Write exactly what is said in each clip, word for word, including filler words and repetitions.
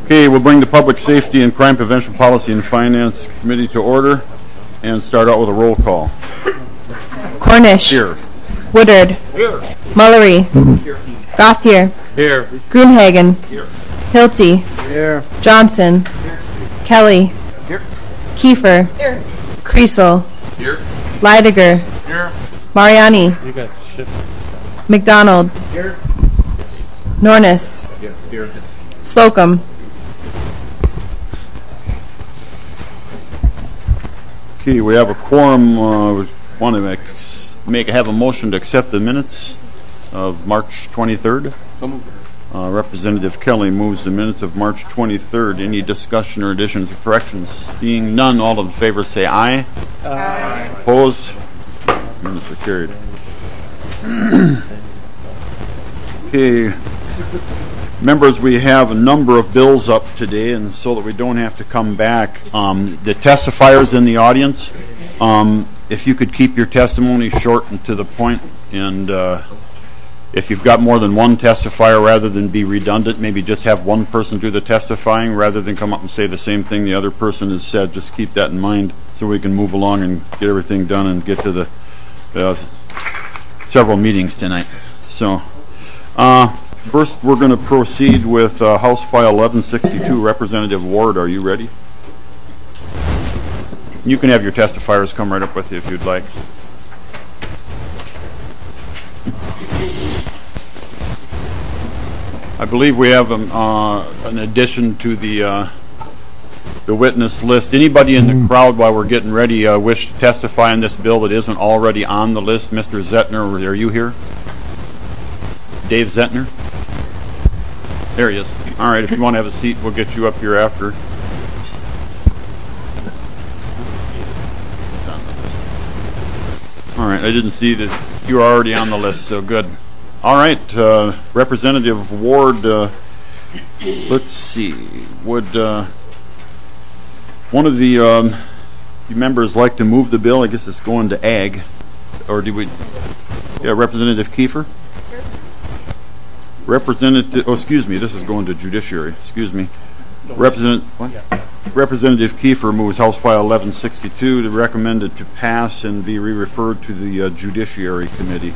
Okay, we'll bring the Public Safety and Crime Prevention Policy and Finance Committee to order and start out with a roll call. Cornish. Here. Woodard. Here. Mullery. Here. Gothier. Here. Grunhagen. Here. Hilty. Here. Johnson. Here. Kelly. Here. Kiefer. Here. Kriesel. Here. Leidiger. Here. Mariani. You got shit. McDonald. Here. Nornis. Yeah. Here. Slocum. Okay, we have a quorum. Uh, we want to make, make have a motion to accept the minutes of March twenty-third. Uh, Representative Kelly moves the minutes of March twenty-third. Any discussion or additions or corrections? Being none, all in favor say aye. Aye. Opposed? Minutes are carried. Okay. Members, we have a number of bills up today, and so that we don't have to come back, um, the testifiers in the audience, um, if you could keep your testimony short and to the point, and uh, if you've got more than one testifier, rather than be redundant, maybe just have one person do the testifying rather than come up and say the same thing the other person has said. Just keep that in mind so we can move along and get everything done and get to the uh, several meetings tonight. So, uh, first we're going to proceed with uh, House File eleven sixty-two. Representative Ward, are you ready? You can have your testifiers come right up with you if you'd like. I believe we have um, uh, an addition to the uh, the witness list. Anybody in the crowd, while we're getting ready, uh, wish to testify on this bill that isn't already on the list? Mister Zettner, are you here? Dave Zettner? There he is. All right, if you want to have a seat, we'll get you up here after. All right, I didn't see that you were already on the list, so good. All right, uh, Representative Ward, uh, let's see, would uh, one of the um, members like to move the bill? I guess it's going to Ag, or do we, yeah, Representative Kiefer? Representative, oh, excuse me, this is going to Judiciary, excuse me. Representative, what? Representative Kiefer moves House File eleven sixty-two to recommend it to pass and be re-referred to the uh, Judiciary Committee.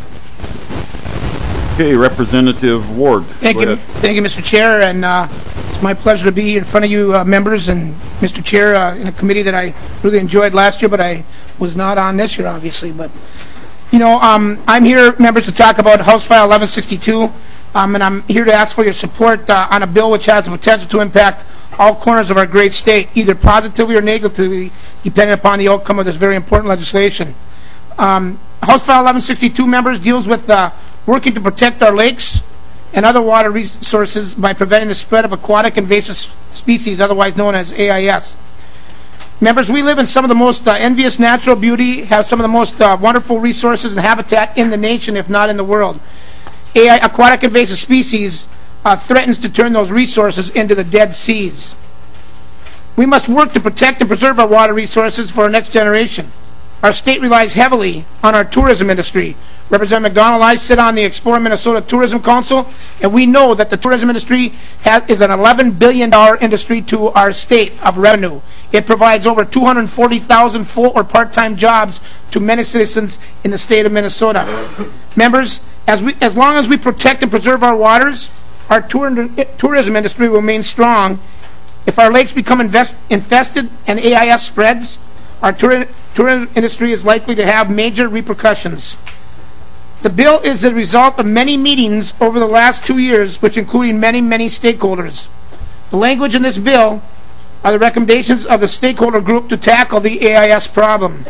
Okay, Representative Ward. Thank you, thank you, Mister Chair, and uh, it's my pleasure to be in front of you uh, members and Mister Chair uh, in a committee that I really enjoyed last year, but I was not on this year, obviously. But you know, um, I'm here, members, to talk about House File eleven sixty-two, um, and I'm here to ask for your support uh, on a bill which has the potential to impact all corners of our great state, either positively or negatively, depending upon the outcome of this very important legislation. Um, House File eleven sixty-two, members, deals with uh, working to protect our lakes and other water resources by preventing the spread of aquatic invasive species, otherwise known as A I S. Members, we live in some of the most uh, envious natural beauty, have some of the most uh, wonderful resources and habitat in the nation, if not in the world. A I, aquatic invasive species, uh, threatens to turn those resources into the Dead Seas. We must work to protect and preserve our water resources for our next generation. Our state relies heavily on our tourism industry. Representative McDonald and I sit on the Explore Minnesota Tourism Council, and we know that the tourism industry has, is an eleven billion dollar industry to our state of revenue. It provides over two hundred forty thousand full or part-time jobs to many citizens in the state of Minnesota. Members, as, we, as long as we protect and preserve our waters, our tour, tourism industry will remain strong. If our lakes become invest, infested and A I S spreads, our tour, tourism industry is likely to have major repercussions. The bill is the result of many meetings over the last two years, which included many, many stakeholders. The language in this bill are the recommendations of the stakeholder group to tackle the A I S problem.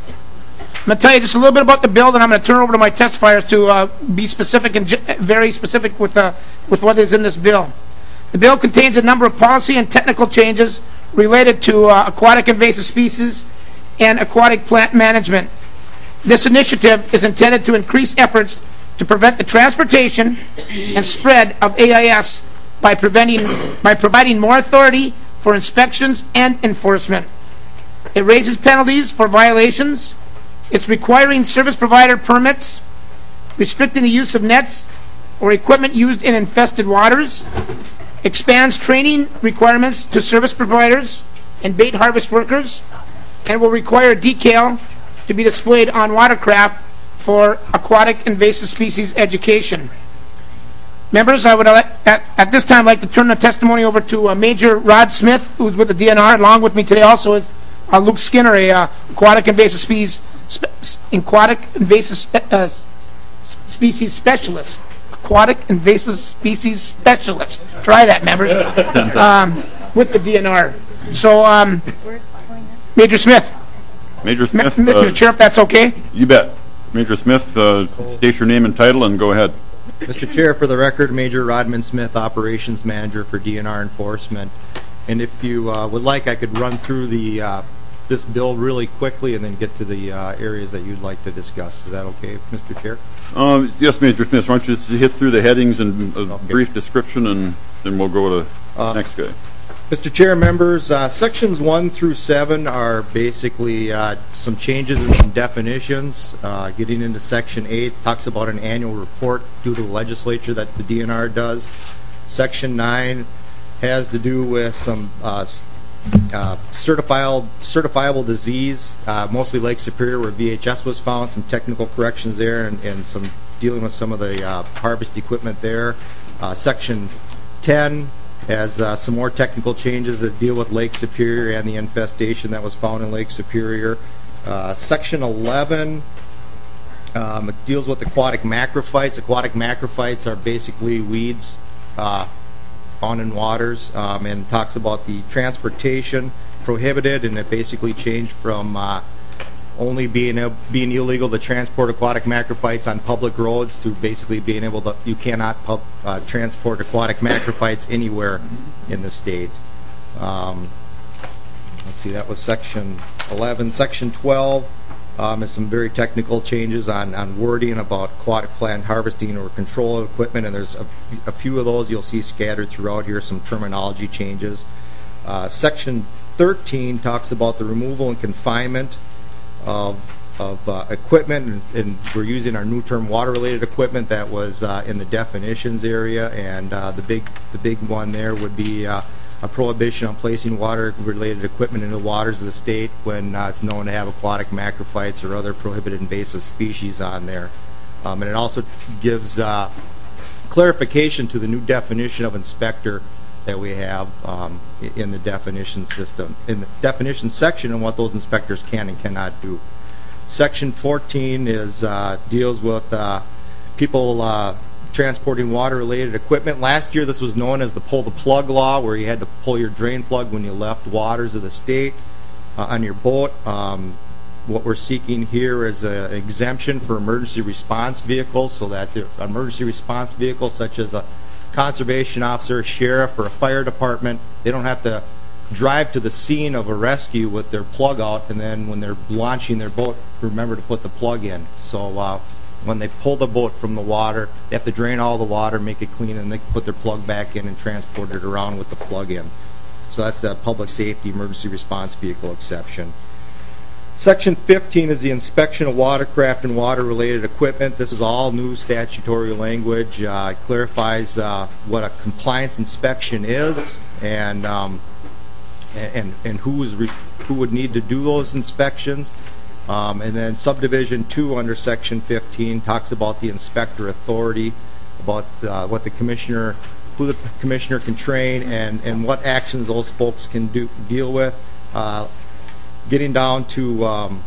I'm going to tell you just a little bit about the bill, then I'm going to turn it over to my testifiers to uh, be specific and very specific with, uh, with what is in this bill. The bill contains a number of policy and technical changes related to uh, aquatic invasive species and aquatic plant management. This initiative is intended to increase efforts to prevent the transportation and spread of A I S by, preventing, by providing more authority for inspections and enforcement. It raises penalties for violations. It's requiring service provider permits, restricting the use of nets or equipment used in infested waters, expands training requirements to service providers and bait harvest workers, and will require a decal to be displayed on watercraft for aquatic invasive species education. Members, I would at, at this time like to turn the testimony over to uh, Major Rod Smith, who's with the D N R. Along with me today also is uh, Luke Skinner, a uh, aquatic invasive species spe aquatic invasive spe uh, species specialist. Aquatic invasive species specialist. Try that, members. um, with the D N R. So, um, Major Smith. Major Smith. Ma Mister Uh, Chair, if that's okay. You bet. Major Smith, uh, state your name and title and go ahead. Mister Chair, for the record, Major Rodman Smith, Operations Manager for D N R Enforcement. And if you uh, would like, I could run through the uh, this bill really quickly and then get to the uh, areas that you'd like to discuss. Is that okay, Mister Chair? Uh, yes, Major Smith. Why don't you just hit through the headings and a Okay. brief description, and then we'll go to the Uh, next guy. Mister Chair, members, uh, sections one through seven are basically uh, some changes in some definitions. Uh, getting into section eight, talks about an annual report due to the legislature that the D N R does. Section nine has to do with some uh, uh, certifiable, certifiable disease, uh, mostly Lake Superior where V H S was found, some technical corrections there, and, and some dealing with some of the uh, harvest equipment there. Uh, section ten has uh, some more technical changes that deal with Lake Superior and the infestation that was found in Lake Superior. Uh, section eleven um, it deals with aquatic macrophytes. Aquatic macrophytes are basically weeds uh, found in waters, um, and talks about the transportation prohibited, and it basically changed from uh, only being a, being illegal to transport aquatic macrophytes on public roads to basically being able to, you cannot pub, uh, transport aquatic macrophytes anywhere in the state. Um, let's see, that was section eleven. Section twelve um, is some very technical changes on, on wording about aquatic plant harvesting or control of equipment, and there's a, a few of those you'll see scattered throughout here, some terminology changes. Uh, section thirteen talks about the removal and confinement of, of uh, equipment, and, and we're using our new term water-related equipment that was uh, in the definitions area, and uh, the big the big one there would be uh, a prohibition on placing water-related equipment into the waters of the state when uh, it's known to have aquatic macrophytes or other prohibited invasive species on there. Um, and it also gives uh, clarification to the new definition of inspector that we have um, in the definition system, in the definition section, and what those inspectors can and cannot do. Section fourteen is uh, deals with uh, people uh, transporting water-related equipment. Last year, this was known as the pull the plug law, where you had to pull your drain plug when you left waters of the state uh, on your boat. Um, what we're seeking here is an exemption for emergency response vehicles, so that the emergency response vehicles, such as a conservation officer, a sheriff, or a fire department, they don't have to drive to the scene of a rescue with their plug out, and then when they're launching their boat, remember to put the plug in. So uh, when they pull the boat from the water, they have to drain all the water, make it clean, and they put their plug back in and transport it around with the plug in. So that's the public safety emergency response vehicle exception. Section fifteen is the inspection of watercraft and water-related equipment. This is all new statutory language. Uh, it clarifies uh, what a compliance inspection is, and um, and and who is re who would need to do those inspections. Um, and then subdivision two under section fifteen talks about the inspector authority, about uh, what the commissioner, who the commissioner can train, and and what actions those folks can do deal with. Uh, Getting down to um,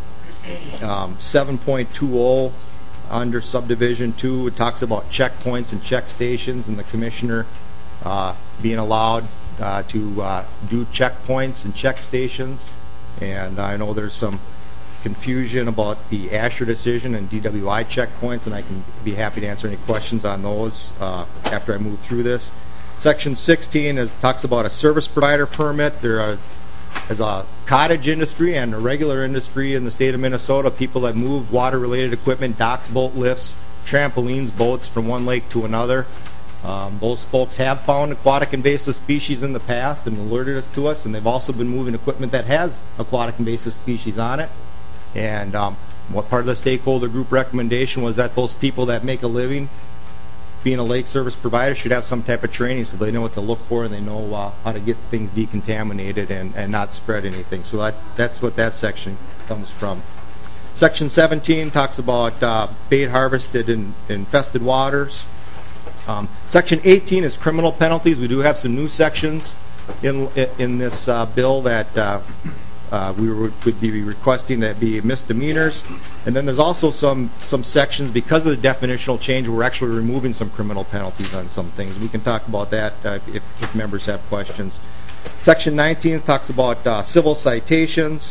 um, seven point two zero under subdivision two, it talks about checkpoints and check stations, and the commissioner uh, being allowed uh, to uh, do checkpoints and check stations. And I know there's some confusion about the Asher decision and D W I checkpoints, and I can be happy to answer any questions on those uh, after I move through this. Section sixteen is, talks about a service provider permit. There are As a cottage industry and a regular industry in the state of Minnesota, people that move water-related equipment, docks, boat lifts, trampolines, boats from one lake to another. Um, those folks have found aquatic invasive species in the past and alerted us to us, and they've also been moving equipment that has aquatic invasive species on it. And um, what part of the stakeholder group recommendation was that those people that make a living being a lake service provider, should have some type of training so they know what to look for and they know uh, how to get things decontaminated and, and not spread anything. So that that's what that section comes from. Section seventeen talks about uh, bait harvested in infested waters. Um, section eighteen is criminal penalties. We do have some new sections in in this uh, bill that uh, uh, we would be requesting that be misdemeanors. And then there's also some some sections, because of the definitional change, we're actually removing some criminal penalties on some things. We can talk about that uh, if, if members have questions. Section nineteen talks about uh, civil citations,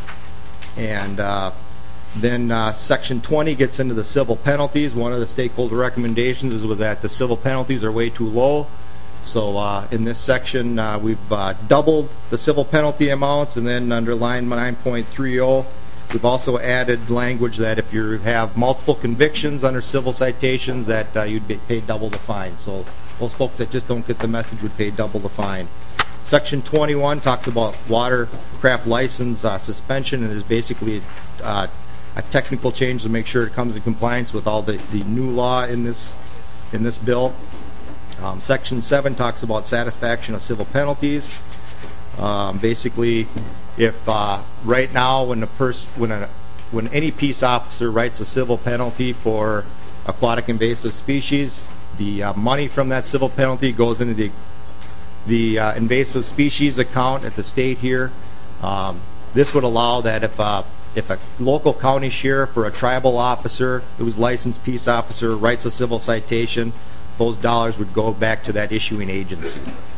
and uh, then uh, Section twenty gets into the civil penalties. One of the stakeholder recommendations is that the civil penalties are way too low. So uh, in this section, uh, we've uh, doubled the civil penalty amounts, and then under line nine point three oh, we've also added language that if you have multiple convictions under civil citations, that uh, you'd be paid double the fine. So those folks that just don't get the message would pay double the fine. Section twenty-one talks about watercraft license uh, suspension, and is basically uh, a technical change to make sure it comes in compliance with all the, the new law in this in this bill. Um, Section seven talks about satisfaction of civil penalties. Um, basically, if uh, right now when a pers when a when any peace officer writes a civil penalty for aquatic invasive species, the uh, money from that civil penalty goes into the the uh, invasive species account at the state here. Um, this would allow that if uh, if a local county sheriff or a tribal officer who's licensed peace officer writes a civil citation, those dollars would go back to that issuing agency.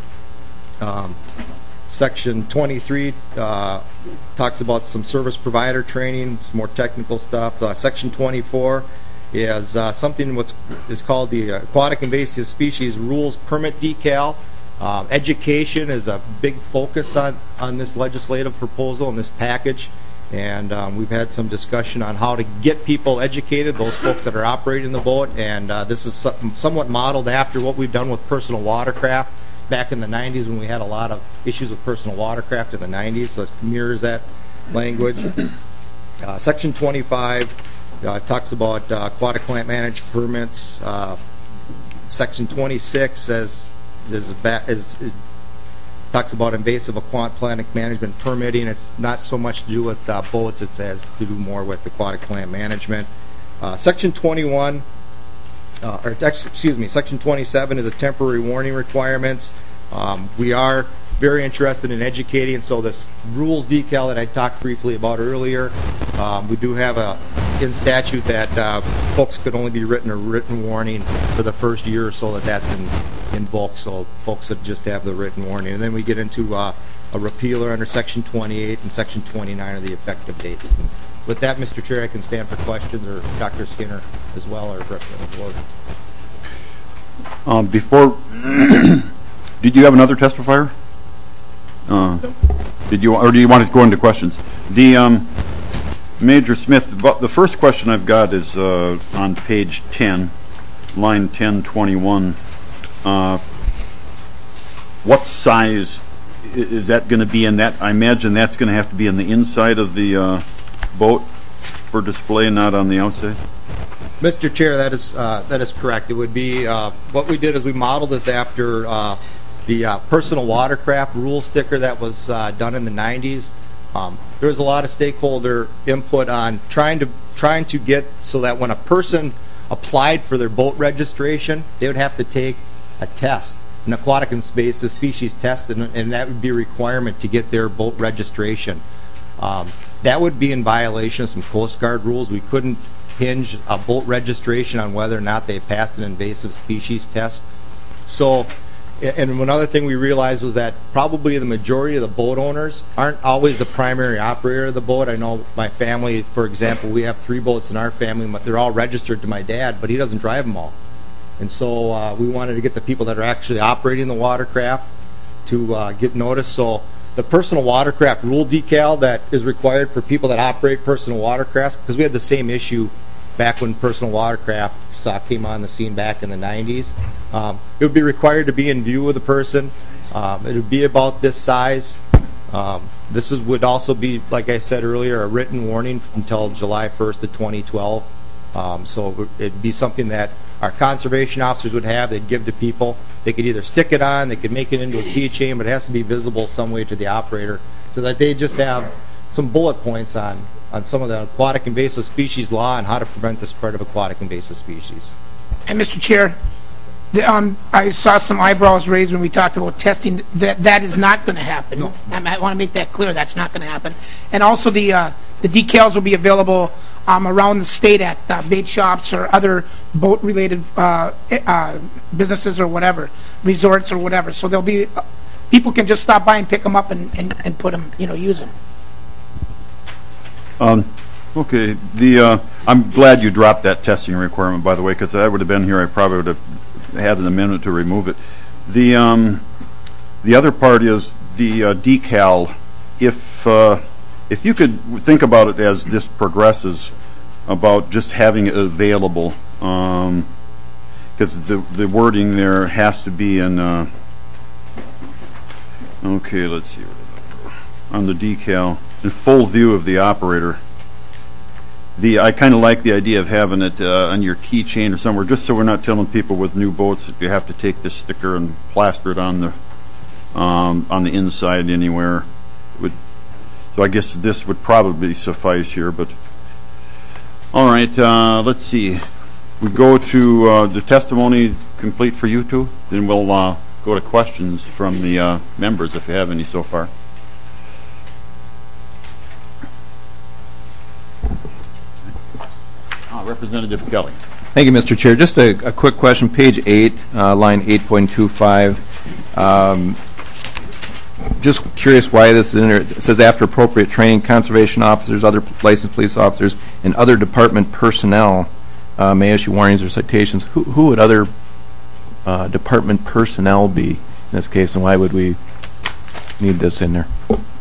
Um, Section twenty-three uh, talks about some service provider training, some more technical stuff. Uh, Section twenty-four is uh, something what's is called the Aquatic Invasive Species Rules Permit Decal. Um, education is a big focus on, on this legislative proposal and this package. And um, we've had some discussion on how to get people educated, those folks that are operating the boat, and uh, this is some, somewhat modeled after what we've done with personal watercraft back in the nineties, when we had a lot of issues with personal watercraft in the nineties, so it mirrors that language. Uh, Section twenty-five uh, talks about uh, aquatic plant management permits. Uh, Section twenty-six says is, is, is talks about invasive aquatic plant management permitting. It's not so much to do with uh, boats, it has to do more with aquatic plant management. Uh, Section twenty-one, uh, or excuse me, Section twenty-seven is a temporary warning requirements. Um, we are very interested in educating, so this rules decal that I talked briefly about earlier, um, we do have a in statute that uh, folks could only be written a written warning for the first year or so that that's in, invoked, so folks would just have the written warning. And then we get into uh, a repealer under Section twenty-eight, and Section twenty-nine are the effective dates. And with that, Mister Chair, I can stand for questions, or Doctor Skinner as well, or Representative Ward. Um, before, did you have another testifier? Uh, did you, or do you want to go into questions? The um, Major Smith, the first question I've got is uh, on page ten, line ten twenty-one. Uh, what size is that going to be in that? I imagine that's going to have to be in the inside of the uh, boat for display, not on the outside. Mister Chair, that is uh, that is correct. It would be uh, what we did is we modeled this after uh, the uh, personal watercraft rule sticker that was uh, done in the nineties. Um, there was a lot of stakeholder input on trying to trying to get so that when a person applied for their boat registration, they would have to take a test, an aquatic invasive species test, and, and that would be a requirement to get their boat registration. Um, that would be in violation of some Coast Guard rules. We couldn't hinge a boat registration on whether or not they passed an invasive species test. So, and one other thing we realized was that probably the majority of the boat owners aren't always the primary operator of the boat. I know my family, for example, we have three boats in our family, but they're all registered to my dad, but he doesn't drive them all. And so uh, we wanted to get the people that are actually operating the watercraft to uh, get noticed. So the personal watercraft rule decal that is required for people that operate personal watercrafts, because we had the same issue back when personal watercraft uh, came on the scene back in the nineties. Um, it would be required to be in view of the person. Um, it would be about this size. Um, this is, would also be, like I said earlier, a written warning until July first of twenty twelve. Um, so it would be something that our conservation officers would have, they'd give to people. They could either stick it on, they could make it into a keychain, but it has to be visible some way to the operator, so that they just have some bullet points on, on some of the aquatic invasive species law and how to prevent the spread of aquatic invasive species. And Mister Chair, the, um, I saw some eyebrows raised when we talked about testing. That that is not going to happen. No. I, I want to make that clear. That's not going to happen. And also the uh, the decals will be available um, around the state at uh, bait shops or other boat-related uh, uh, businesses or whatever, resorts or whatever. So there'll be uh, people can just stop by and pick them up and, and, and put them, you know, use them. Um, okay, the uh, I'm glad you dropped that testing requirement, by the way, because I would have been here. I probably would have had an amendment to remove it. The um, the other part is the uh, decal. If uh, if you could think about it as this progresses, about just having it available, because um, the the wording there has to be in. Uh, okay, let's see on the decal. In full view of the operator. The I kind of like the idea of having it uh, on your keychain or somewhere, just so we're not telling people with new boats that you have to take this sticker and plaster it on the um, on the inside anywhere. It would, so I guess this would probably suffice here. But all right, uh, let's see. We go to uh, the testimony complete for you two. Then we'll uh, go to questions from the uh, members if you have any so far. Representative Kelly. Thank you, Mister Chair. Just a, a quick question. Page eight, uh, line eight point two five. Um, just curious why this is in there. It says after appropriate training, conservation officers, other licensed police officers, and other department personnel uh, may issue warnings or citations. Who, who would other uh, department personnel be in this case, and why would we need this in there?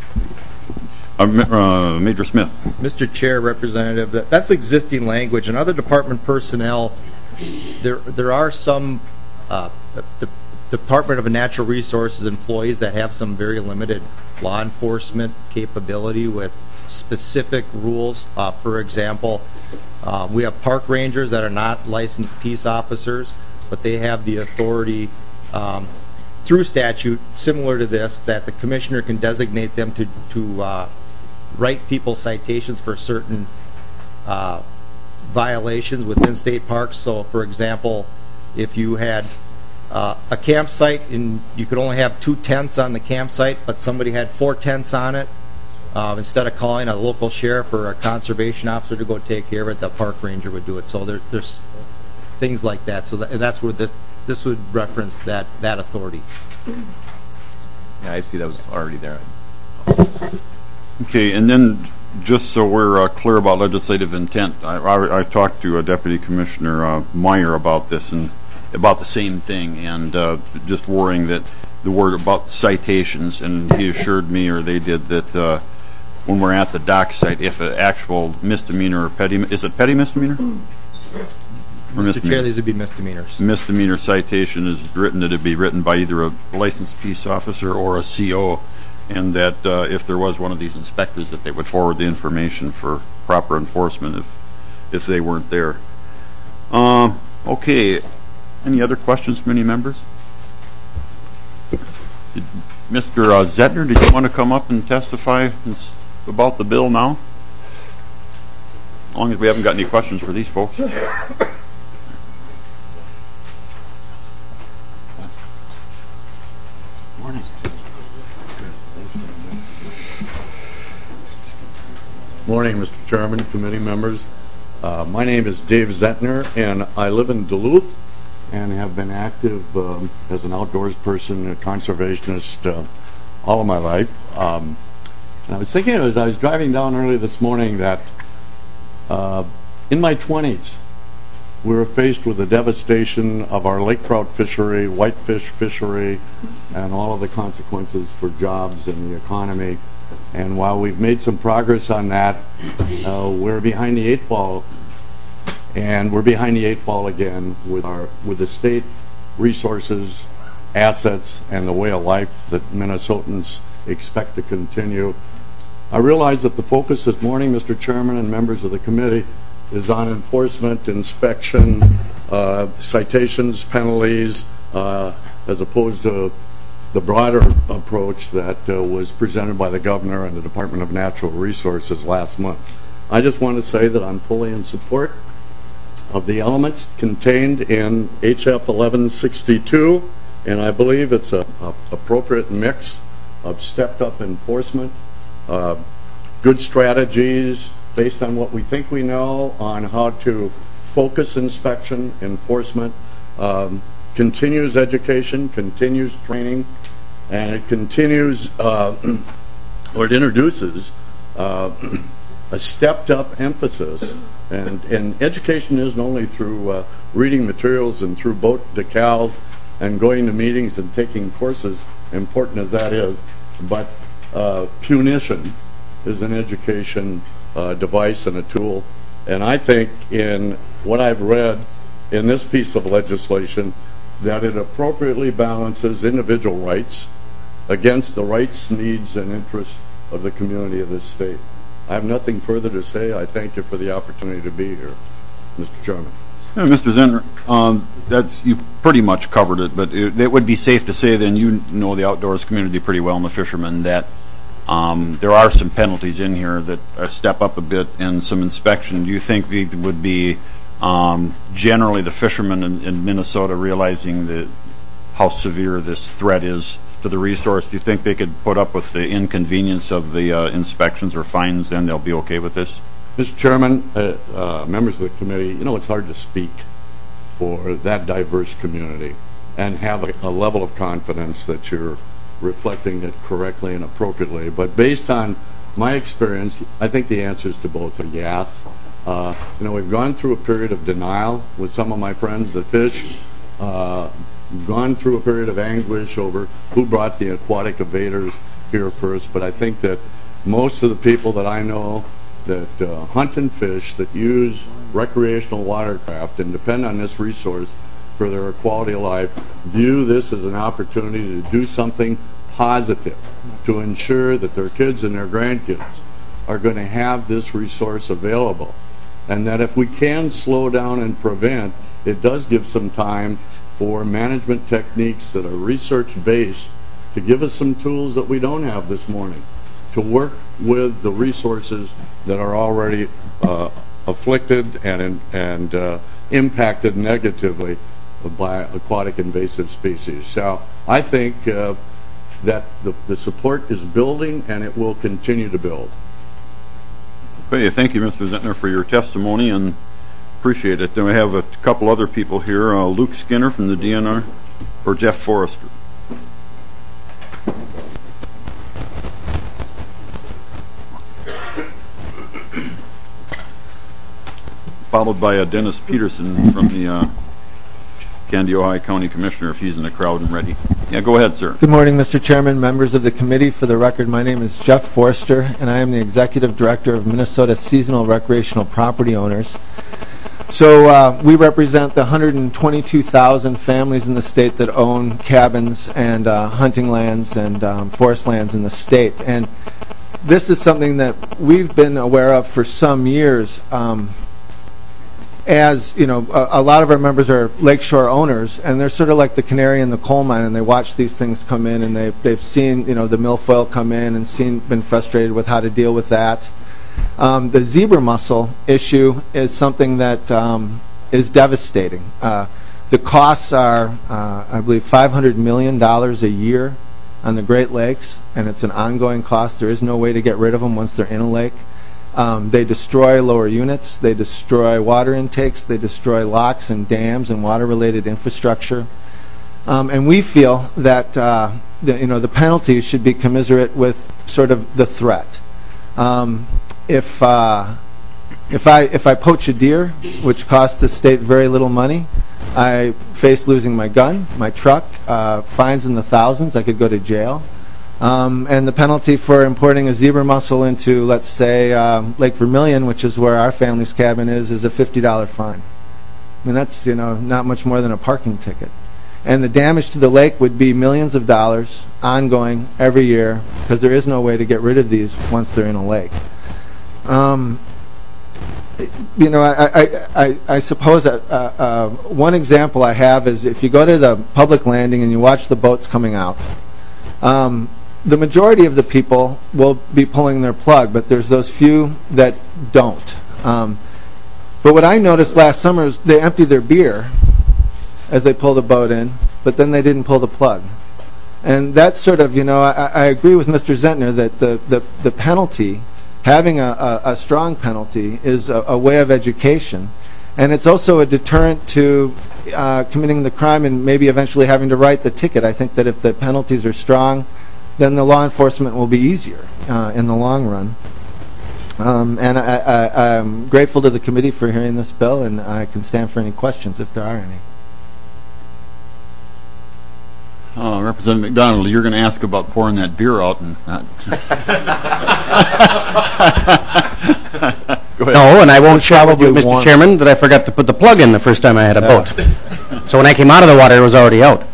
Uh, uh, Major Smith. Mister Chair, Representative, that, that's existing language. And other department personnel, there there are some uh, the Department of Natural Resources employees that have some very limited law enforcement capability with specific rules. Uh, for example, uh, we have park rangers that are not licensed peace officers, but they have the authority um, through statute, similar to this, that the commissioner can designate them to to uh, write people citations for certain uh, violations within state parks. So, for example, if you had uh, a campsite and you could only have two tents on the campsite, but somebody had four tents on it, uh, instead of calling a local sheriff or a conservation officer to go take care of it, the park ranger would do it. So there, there's things like that. So that, and that's where this this would reference that that authority. Yeah, I see that was already there. Okay, and then just so we're uh, clear about legislative intent, I, I, I talked to uh, Deputy Commissioner uh, Meyer about this and about the same thing, and uh, just worrying that the word about citations, and he assured me, or they did, that uh, when we're at the dock site, if an actual misdemeanor or petty, is it petty misdemeanor? Or Mister Chair, these would be misdemeanors. Misdemeanor citation is written that it be written by either a licensed peace officer or a C O, and that uh, if there was one of these inspectors, that they would forward the information for proper enforcement if if they weren't there. Uh, okay. Any other questions from any members? Did, Mister Uh, Zettner, did you want to come up and testify about the bill now? As long as we haven't got any questions for these folks. Morning. Morning, Mister Chairman, committee members. Uh, my name is Dave Zettner, and I live in Duluth and have been active um, as an outdoors person, a conservationist, uh, all of my life. Um, and I was thinking as I was driving down early this morning that uh, in my twenties, we were faced with the devastation of our lake trout fishery, whitefish fishery, and all of the consequences for jobs and the economy. And while we've made some progress on that, uh, we're behind the eight ball, and we're behind the eight ball again with our with the state resources, assets, and the way of life that Minnesotans expect to continue. I realize that the focus this morning, Mister Chairman and members of the committee, is on enforcement, inspection, uh, citations, penalties, uh, as opposed to the broader approach that uh, was presented by the governor and the Department of Natural Resources last month. I just want to say that I'm fully in support of the elements contained in H F eleven sixty-two, and I believe it's a, a appropriate mix of stepped-up enforcement, uh, good strategies based on what we think we know on how to focus inspection, enforcement, um, continues education, continues training, and it continues, uh, or it introduces uh, a stepped-up emphasis. And, and education isn't only through uh, reading materials and through boat decals and going to meetings and taking courses, important as that is, but uh, punition is an education uh, device and a tool. And I think in what I've read in this piece of legislation, that it appropriately balances individual rights against the rights, needs, and interests of the community of this state. I have nothing further to say. I thank you for the opportunity to be here, Mister Chairman. Yeah, Mister Zentner, um, that's, you pretty much covered it, but it, it would be safe to say then you know the outdoors community pretty well and the fishermen that um, there are some penalties in here that uh, step up a bit and some inspection. Do you think they would be um, generally the fishermen in, in Minnesota realizing the, how severe this threat is to the resource? Do you think they could put up with the inconvenience of the uh, inspections or fines, then they'll be okay with this? Mister Chairman, uh, uh, members of the committee, you know, it's hard to speak for that diverse community and have a, a level of confidence that you're reflecting it correctly and appropriately. But based on my experience, I think the answers to both are yes. Uh, you know, we've gone through a period of denial with some of my friends that fish. Uh, gone through a period of anguish over who brought the aquatic evaders here first, but I think that most of the people that I know that uh, hunt and fish, that use recreational watercraft and depend on this resource for their quality of life, view this as an opportunity to do something positive to ensure that their kids and their grandkids are going to have this resource available. And that if we can slow down and prevent, it does give some time for management techniques that are research-based to give us some tools that we don't have this morning to work with the resources that are already uh, afflicted and, and uh, impacted negatively by aquatic invasive species. So I think uh, that the, the support is building and it will continue to build. Okay, thank you, Mister Zentner, for your testimony, and appreciate it. Then we have a couple other people here, uh, Luke Skinner from the D N R, or Jeff Forrester. Followed by uh, Dennis Peterson from the uh, Candiota County Commissioner, if he's in the crowd and ready. Yeah, go ahead, sir. Good morning, Mister Chairman, members of the committee. For the record, my name is Jeff Forster, and I am the Executive Director of Minnesota Seasonal Recreational Property Owners. So uh, we represent the one hundred twenty-two thousand families in the state that own cabins and uh, hunting lands and um, forest lands in the state. And this is something that we've been aware of for some years. Um, as you know, a, a lot of our members are lakeshore owners, and they're sort of like the canary in the coal mine, and they watch these things come in, and they've, they've seen, you know, the milfoil come in and seen, been frustrated with how to deal with that. Um, the zebra mussel issue is something that um, is devastating. Uh, the costs are, uh, I believe, five hundred million dollars a year on the Great Lakes, and it's an ongoing cost. There is no way to get rid of them once they're in a lake. Um, they destroy lower units, they destroy water intakes, they destroy locks and dams and water-related infrastructure. Um, and we feel that uh, the, you know, the penalties should be commensurate with sort of the threat. Um, if uh, if I if I poach a deer, which costs the state very little money, I face losing my gun, my truck, uh, fines in the thousands. I could go to jail. Um, and the penalty for importing a zebra mussel into, let's say, um, Lake Vermilion, which is where our family's cabin is, is a fifty dollar fine. I mean, that's, you know, not much more than a parking ticket. And the damage to the lake would be millions of dollars, ongoing, every year, because there is no way to get rid of these once they're in a lake. Um, you know, I, I, I, I suppose that, uh, uh, one example I have is if you go to the public landing and you watch the boats coming out, um, the majority of the people will be pulling their plug, but there's those few that don't. Um, but what I noticed last summer is they empty their beer as they pull the boat in, but then they didn't pull the plug. And that's sort of, you know, I, I agree with Mister Zentner that the, the, the penalty, having a, a, a strong penalty, is a, a way of education. And it's also a deterrent to uh, committing the crime and maybe eventually having to write the ticket. I think that if the penalties are strong, then the law enforcement will be easier uh, in the long run. Um, and I, I, I'm grateful to the committee for hearing this bill, and I can stand for any questions if there are any. Uh, Representative McDonald, you're going to ask about pouring that beer out and not. Go ahead. No, and I won't travel with Mister warm. Chairman that I forgot to put the plug in the first time I had a boat. So when I came out of the water, it was already out.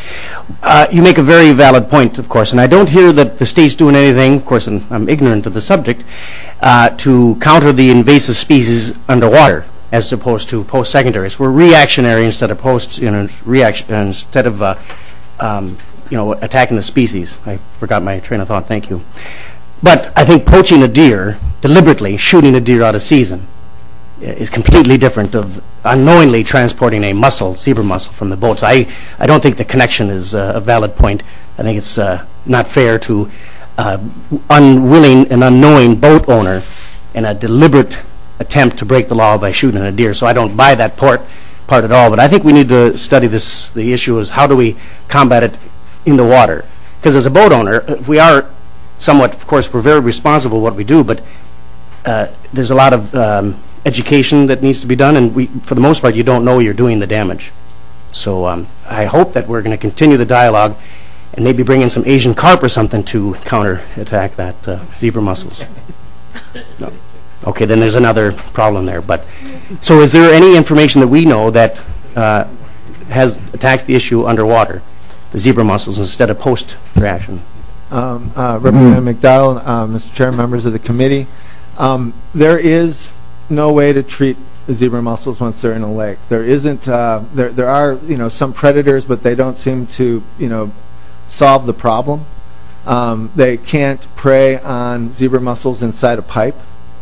Uh, you make a very valid point, of course, and I don't hear that the state's doing anything, of course, and I'm ignorant of the subject, uh, to counter the invasive species underwater as opposed to post-secondaries. We're reactionary instead of post, you know, reaction instead of, uh, um, you know, attacking the species. I forgot my train of thought. Thank you. But I think poaching a deer, deliberately shooting a deer out of season, is completely different of unknowingly transporting a mussel, zebra mussel, from the boat. So I, I don't think the connection is uh, a valid point. I think it's uh, not fair to uh, unwilling and unknowing boat owner in a deliberate attempt to break the law by shooting a deer. So I don't buy that part, part at all. But I think we need to study this. The issue is how do we combat it in the water? Because as a boat owner, if we are somewhat, of course, we're very responsible what we do, but uh, there's a lot of um, education that needs to be done, and we, for the most part, you don't know you're doing the damage. So um, I hope that we're going to continue the dialogue and maybe bring in some Asian carp or something to counter-attack that uh, zebra mussels. No. Okay, then there's another problem there. But so is there any information that we know that uh, has attacked the issue underwater, the zebra mussels, instead of post-reaction? Um, uh, Representative McDonald, uh, Mister Chair, members of the committee, um, there is no way to treat the zebra mussels once they're in a lake. There isn't. Uh, there, there are, you know, some predators, but they don't seem to, you know, solve the problem. Um, they can't prey on zebra mussels inside a pipe.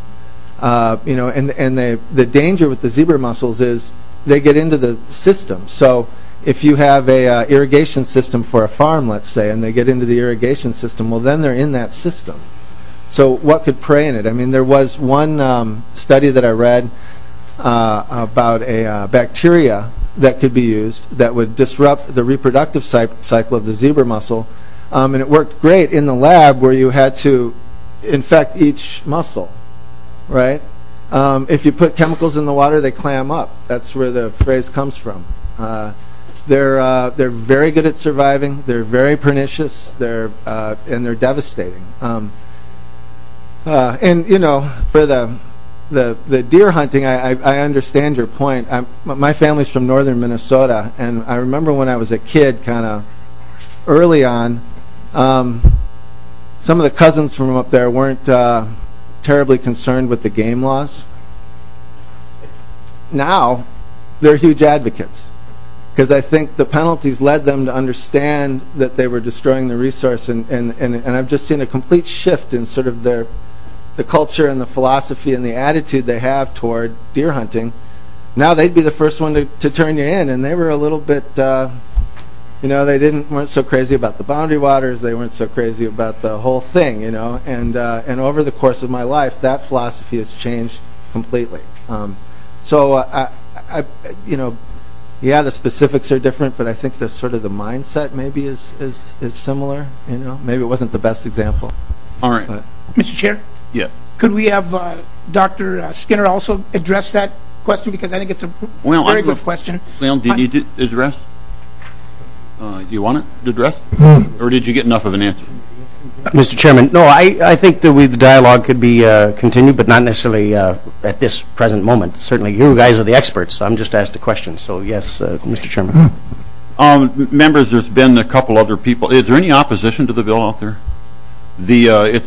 Uh, you know, and and they, the danger with the zebra mussels is they get into the system. So if you have a uh, irrigation system for a farm, let's say, and they get into the irrigation system, well, then they're in that system. So what could prey in it? I mean, there was one um, study that I read uh, about a uh, bacteria that could be used that would disrupt the reproductive cy cycle of the zebra mussel, um, and it worked great in the lab where you had to infect each mussel, right? Um, if you put chemicals in the water, they clam up. That's where the phrase comes from. Uh, they're uh, they're very good at surviving. They're very pernicious. They're uh, and they're devastating. Um, Uh, and you know, for the the the deer hunting, I, I, I understand your point. I'm, my family's from northern Minnesota, and I remember when I was a kid, kind of early on, um, some of the cousins from up there weren't uh, terribly concerned with the game laws. Now, they're huge advocates, because I think the penalties led them to understand that they were destroying the resource, and, and, and, and I've just seen a complete shift in sort of their the culture and the philosophy and the attitude they have toward deer hunting. Now they'd be the first one to, to turn you in, and they were a little bit, uh, you know, they didn't weren't so crazy about the boundary waters. They weren't so crazy about the whole thing, you know. And uh, and over the course of my life, that philosophy has changed completely. Um, so uh, I, I, you know, yeah, the specifics are different, but I think the sort of the mindset maybe is is is similar. You know, maybe it wasn't the best example. All right, but. Mister Chair? Yeah. Could we have uh, Doctor Uh, Skinner also address that question, because I think it's a Well, very I'm good go- question. Well, do you need it addressed? Uh, you want it addressed? Or did you get enough of an answer? Mister Chairman, no, I, I think that we, the dialogue could be uh, continued, but not necessarily uh, at this present moment. Certainly, you guys are the experts. I'm just asked a question. So, yes, uh, Mister Chairman. Um, members, there's been a couple other people. Is there any opposition to the bill out there? The uh, it's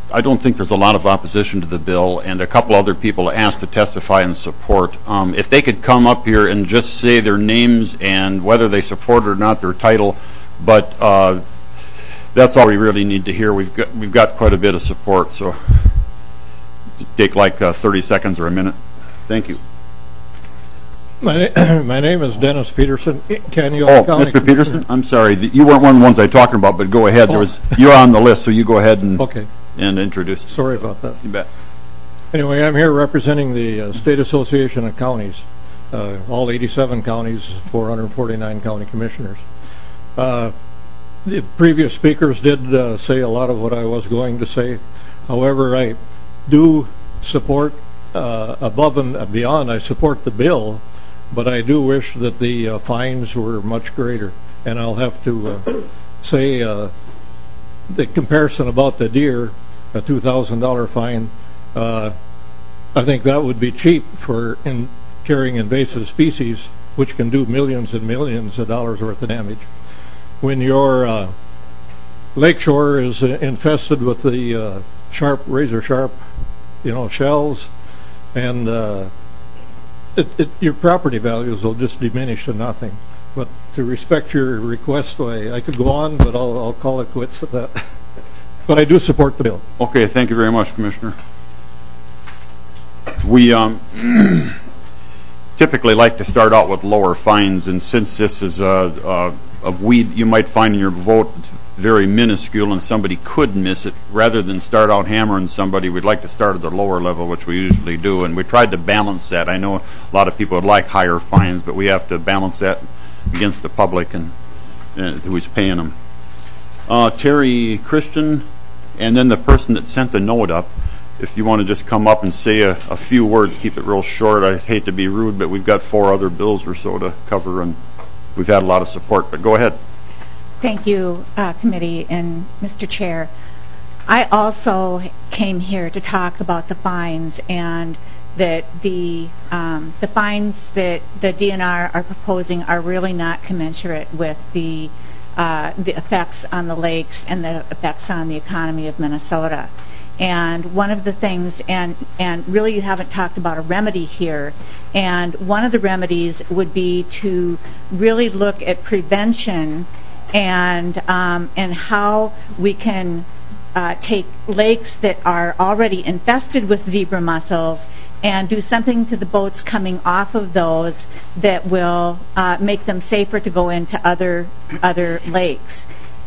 I don't think there's a lot of opposition to the bill, and a couple other people asked to testify in support. Um, if they could come up here and just say their names and whether they support it or not, their title, but uh, that's all we really need to hear. We've got we've got quite a bit of support, so take like uh, thirty seconds or a minute. Thank you. My, na my name is Dennis Peterson. Can you? Oh, Mister Peterson, I'm sorry. The, you weren't one of the ones I talking about, but go ahead. Oh. There was you're on the list, so you go ahead and okay. and introduce. Sorry about that. You bet. Anyway, I'm here representing the uh, State Association of Counties, uh, all eighty-seven counties, four hundred forty-nine county commissioners. Uh, the previous speakers did uh, say a lot of what I was going to say. However, I do support, uh, above and beyond, I support the bill, but I do wish that the uh, fines were much greater. And I'll have to uh, say uh, the comparison about the deer, a two thousand dollar fine, uh, I think that would be cheap for in carrying invasive species, which can do millions and millions of dollars worth of damage. When your uh, lakeshore is uh, infested with the uh, sharp, razor sharp, you know, shells, and uh, it, it, your property values will just diminish to nothing. But to respect your request, I, I could go on, but I'll, I'll call it quits at that. But I do support the bill. Okay, thank you very much, Commissioner. We um, typically like to start out with lower fines, and since this is a, a, a weed you might find in your vote that's very minuscule and somebody could miss it, rather than start out hammering somebody, we'd like to start at the lower level, which we usually do, and we tried to balance that. I know a lot of people would like higher fines, but we have to balance that against the public and, and who's paying them. Uh, Terry Christian, and then the person that sent the note up, if you want to just come up and say a, a few words, keep it real short. I hate to be rude, but we've got four other bills or so to cover, and we've had a lot of support, but go ahead. Thank you, uh, committee and Mister Chair. I also came here to talk about the fines, and that the um, the fines that the D N R are proposing are really not commensurate with the uh, the effects on the lakes and the effects on the economy of Minnesota. And one of the things, and and really you haven't talked about a remedy here, and one of the remedies would be to really look at prevention and um, and how we can uh, take lakes that are already infested with zebra mussels and do something to the boats coming off of those that will uh, make them safer to go into other other lakes.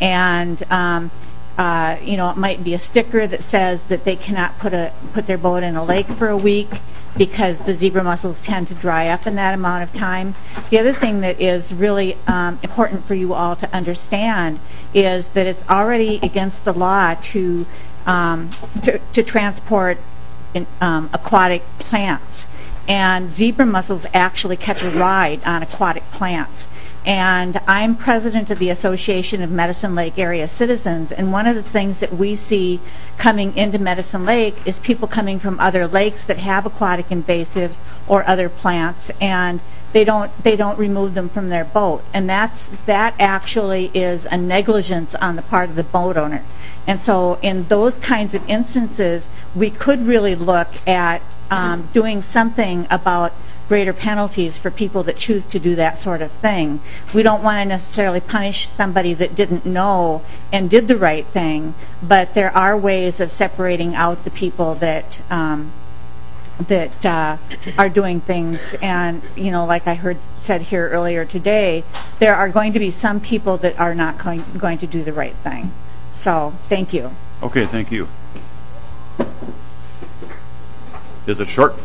And um, uh, you know, it might be a sticker that says that they cannot put a put their boat in a lake for a week because the zebra mussels tend to dry up in that amount of time. The other thing that is really um, important for you all to understand is that it's already against the law to um, to, to transport in, um, aquatic plants, and zebra mussels actually catch a ride on aquatic plants. And I'm president of the Association of Medicine Lake Area Citizens, and one of the things that we see coming into Medicine Lake is people coming from other lakes that have aquatic invasives or other plants, and they don't they don't remove them from their boat, and that's that actually is a negligence on the part of the boat owner. And so in those kinds of instances, we could really look at um, doing something about greater penalties for people that choose to do that sort of thing. We don't want to necessarily punish somebody that didn't know and did the right thing, but there are ways of separating out the people that um, that uh, are doing things. And you know, like I heard said here earlier today, there are going to be some people that are not going going to do the right thing. So thank you. Okay, thank you. Is it short?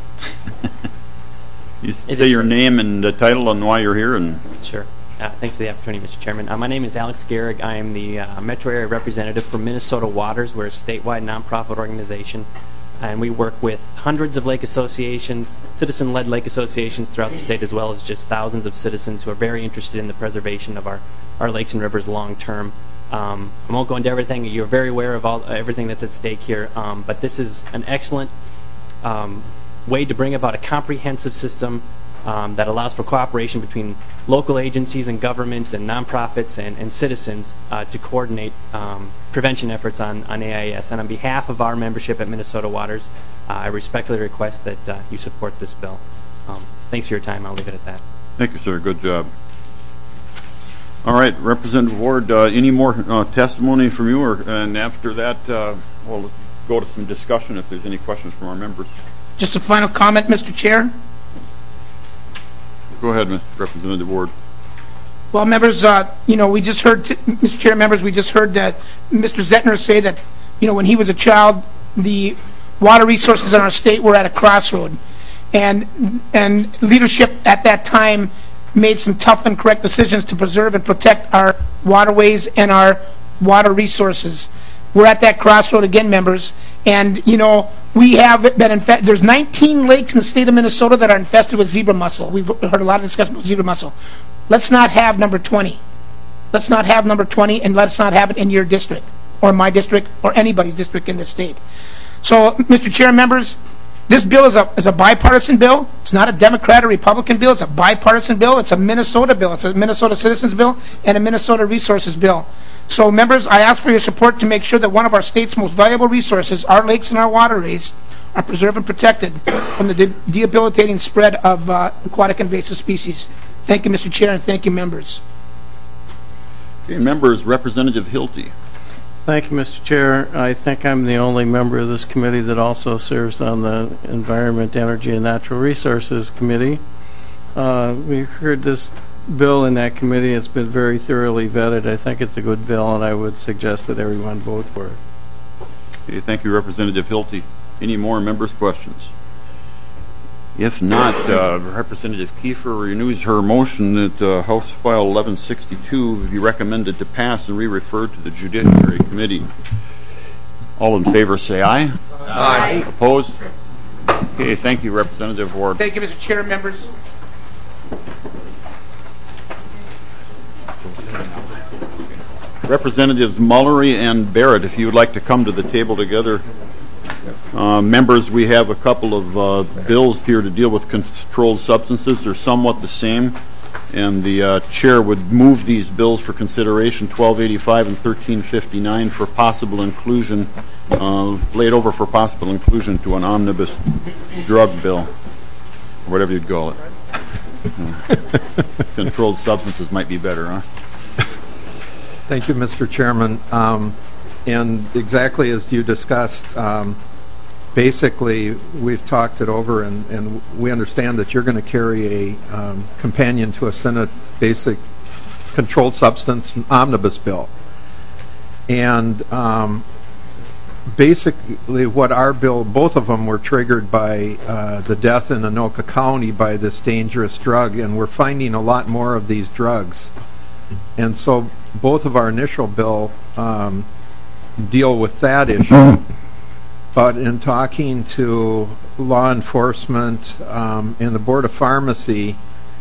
You say your name and the title and why you're here. And Sure. Uh, thanks for the opportunity, Mister Chairman. Uh, my name is Alex Gehrig. I am the uh, Metro Area Representative for Minnesota Waters. We're a statewide nonprofit organization, and we work with hundreds of lake associations, citizen-led lake associations throughout the state, as well as just thousands of citizens who are very interested in the preservation of our, our lakes and rivers long-term. Um, I won't go into everything. You're very aware of all everything that's at stake here, um, but this is an excellent um, way to bring about a comprehensive system um, that allows for cooperation between local agencies and government and nonprofits and, and citizens uh, to coordinate um, prevention efforts on, on A I S. And on behalf of our membership at Minnesota Waters, uh, I respectfully request that uh, you support this bill. Um, thanks for your time. I'll leave it at that. Thank you, sir. Good job. All right, Representative Ward, uh, any more uh, testimony from you? Or, and after that, uh, we'll go to some discussion if there's any questions from our members. Just a final comment, Mister Chair. Go ahead, Mister Representative Ward. Well, members, uh, you know, we just heard, t Mister Chair, members, we just heard that Mister Zettner say that, you know, when he was a child, the water resources in our state were at a crossroad. And, and leadership at that time made some tough and correct decisions to preserve and protect our waterways and our water resources. We're at that crossroad again, members. And, you know, we have been infested. There's nineteen lakes in the state of Minnesota that are infested with zebra mussel. We've heard a lot of discussion about zebra mussel. Let's not have number twenty. Let's not have number twenty, and let's not have it in your district or my district or anybody's district in the state. So, Mister Chair, members, this bill is a, is a bipartisan bill. It's not a Democrat or Republican bill. It's a bipartisan bill. It's a Minnesota bill. It's a Minnesota Citizens bill and a Minnesota Resources bill. So, members, I ask for your support to make sure that one of our state's most valuable resources, our lakes and our waterways, are preserved and protected from the de debilitating spread of uh, aquatic invasive species. Thank you, Mister Chair, and thank you, members. Okay, members, Representative Hilty. Thank you, Mister Chair. I think I'm the only member of this committee that also serves on the Environment, Energy, and Natural Resources Committee. Uh, we heard this bill in that committee. It's been very thoroughly vetted. I think it's a good bill, and I would suggest that everyone vote for it. Okay, thank you, Representative Hilty. Any more members' questions? If not, uh, Representative Kiefer renews her motion that uh, House File eleven sixty-two be recommended to pass and re-referred to the Judiciary Committee. All in favor say aye. Aye. Opposed? Okay, thank you, Representative Ward. Thank you, Mister Chair, members. Representatives Mullery and Barrett, if you would like to come to the table together. Uh, members, we have a couple of uh, bills here to deal with controlled substances. They're somewhat the same, and the uh, chair would move these bills for consideration, twelve eighty-five and thirteen fifty-nine, for possible inclusion, uh, laid over for possible inclusion to an omnibus drug bill, or whatever you'd call it. Uh, controlled substances might be better, huh? Thank you, Mister Chairman. Um, and exactly as you discussed, um, basically we've talked it over, and, and we understand that you're going to carry a um, companion to a Senate basic controlled substance omnibus bill. And um, basically what our bill, both of them were triggered by uh, the death in Anoka County by this dangerous drug, and we're finding a lot more of these drugs. And so both of our initial bill um, deal with that issue. But in talking to law enforcement um, and the Board of Pharmacy,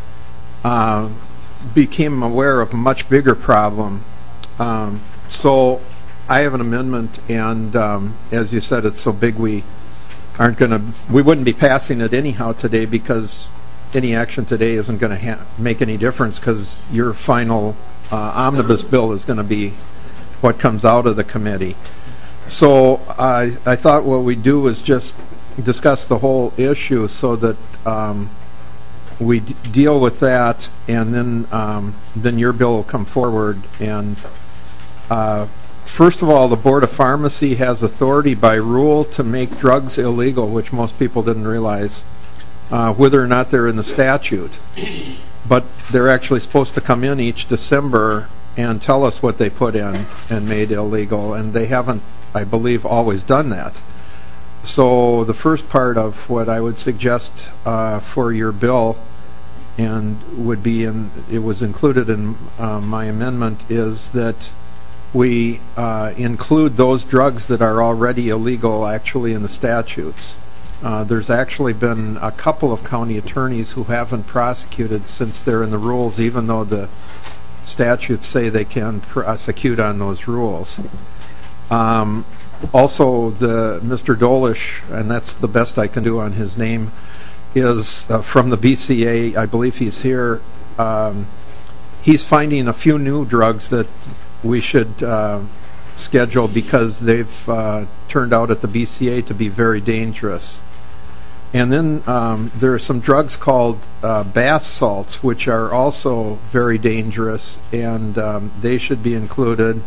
uh, became aware of a much bigger problem. Um, so I have an amendment, and um, as you said, it's so big we aren't going to, we wouldn't be passing it anyhow today, because any action today isn't going to ha make any difference, because your final uh, omnibus bill is going to be what comes out of the committee. So I, I thought what we do is just discuss the whole issue so that um, we d deal with that, and then um, then your bill will come forward. And uh, first of all, the Board of Pharmacy has authority by rule to make drugs illegal, which most people didn't realize, uh, whether or not they're in the statute. But they're actually supposed to come in each December and tell us what they put in and made illegal, and they haven't, I believe, always done that. So the first part of what I would suggest uh, for your bill, and would be in, it was included in uh, my amendment, is that we uh, include those drugs that are already illegal actually in the statutes. Uh, there's actually been a couple of county attorneys who haven't prosecuted since they're in the rules, even though the statutes say they can prosecute on those rules. Um, also, the Mister Dolish, and that's the best I can do on his name, is uh, from the B C A. I believe he's here. Um, he's finding a few new drugs that we should uh, schedule because they've uh, turned out at the B C A to be very dangerous. And then um, there are some drugs called uh, bath salts, which are also very dangerous, and um, they should be included.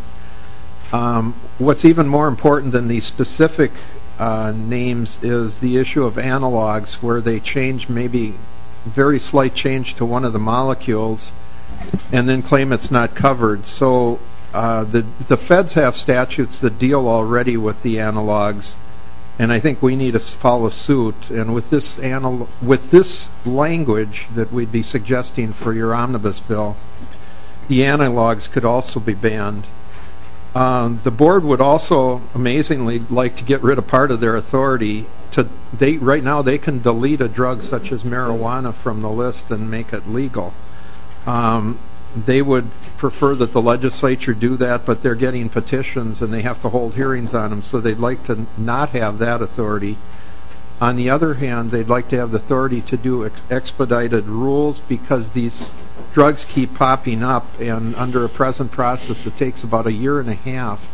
Um, what's even more important than these specific uh, names is the issue of analogs, where they change maybe very slight change to one of the molecules and then claim it's not covered. So uh, the, the feds have statutes that deal already with the analogs, and I think we need to follow suit. And with this anal- with this language that we'd be suggesting for your omnibus bill, the analogs could also be banned. Um, the board would also, amazingly, like to get rid of part of their authority. To they right now they can delete a drug such as marijuana from the list and make it legal. Um, they would prefer that the legislature do that, but they're getting petitions and they have to hold hearings on them, so they'd like to not have that authority. On the other hand, they'd like to have the authority to do ex- expedited rules, because these drugs keep popping up, and under a present process it takes about a year and a half.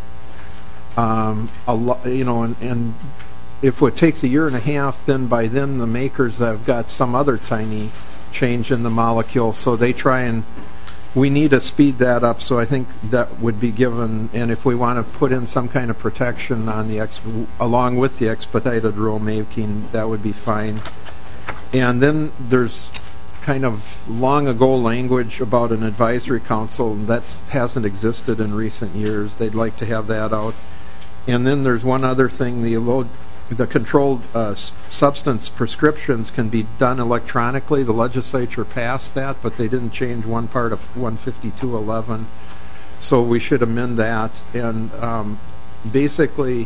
Um, a lo- you know, and, and if it takes a year and a half, then by then the makers have got some other tiny change in the molecule, so they try and we need to speed that up. So I think that would be given, and if we want to put in some kind of protection on the ex- along with the expedited rulemaking, that would be fine. And then there's kind of long ago language about an advisory council, and that hasn't existed in recent years. They'd like to have that out. And then there's one other thing: the low, the controlled uh, substance prescriptions can be done electronically. The legislature passed that, but they didn't change one part of one fifty-two eleven, so we should amend that. And um, basically,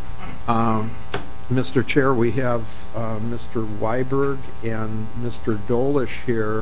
um, Mister Chair, we have uh, Mister Weiberg and Mister Dolish here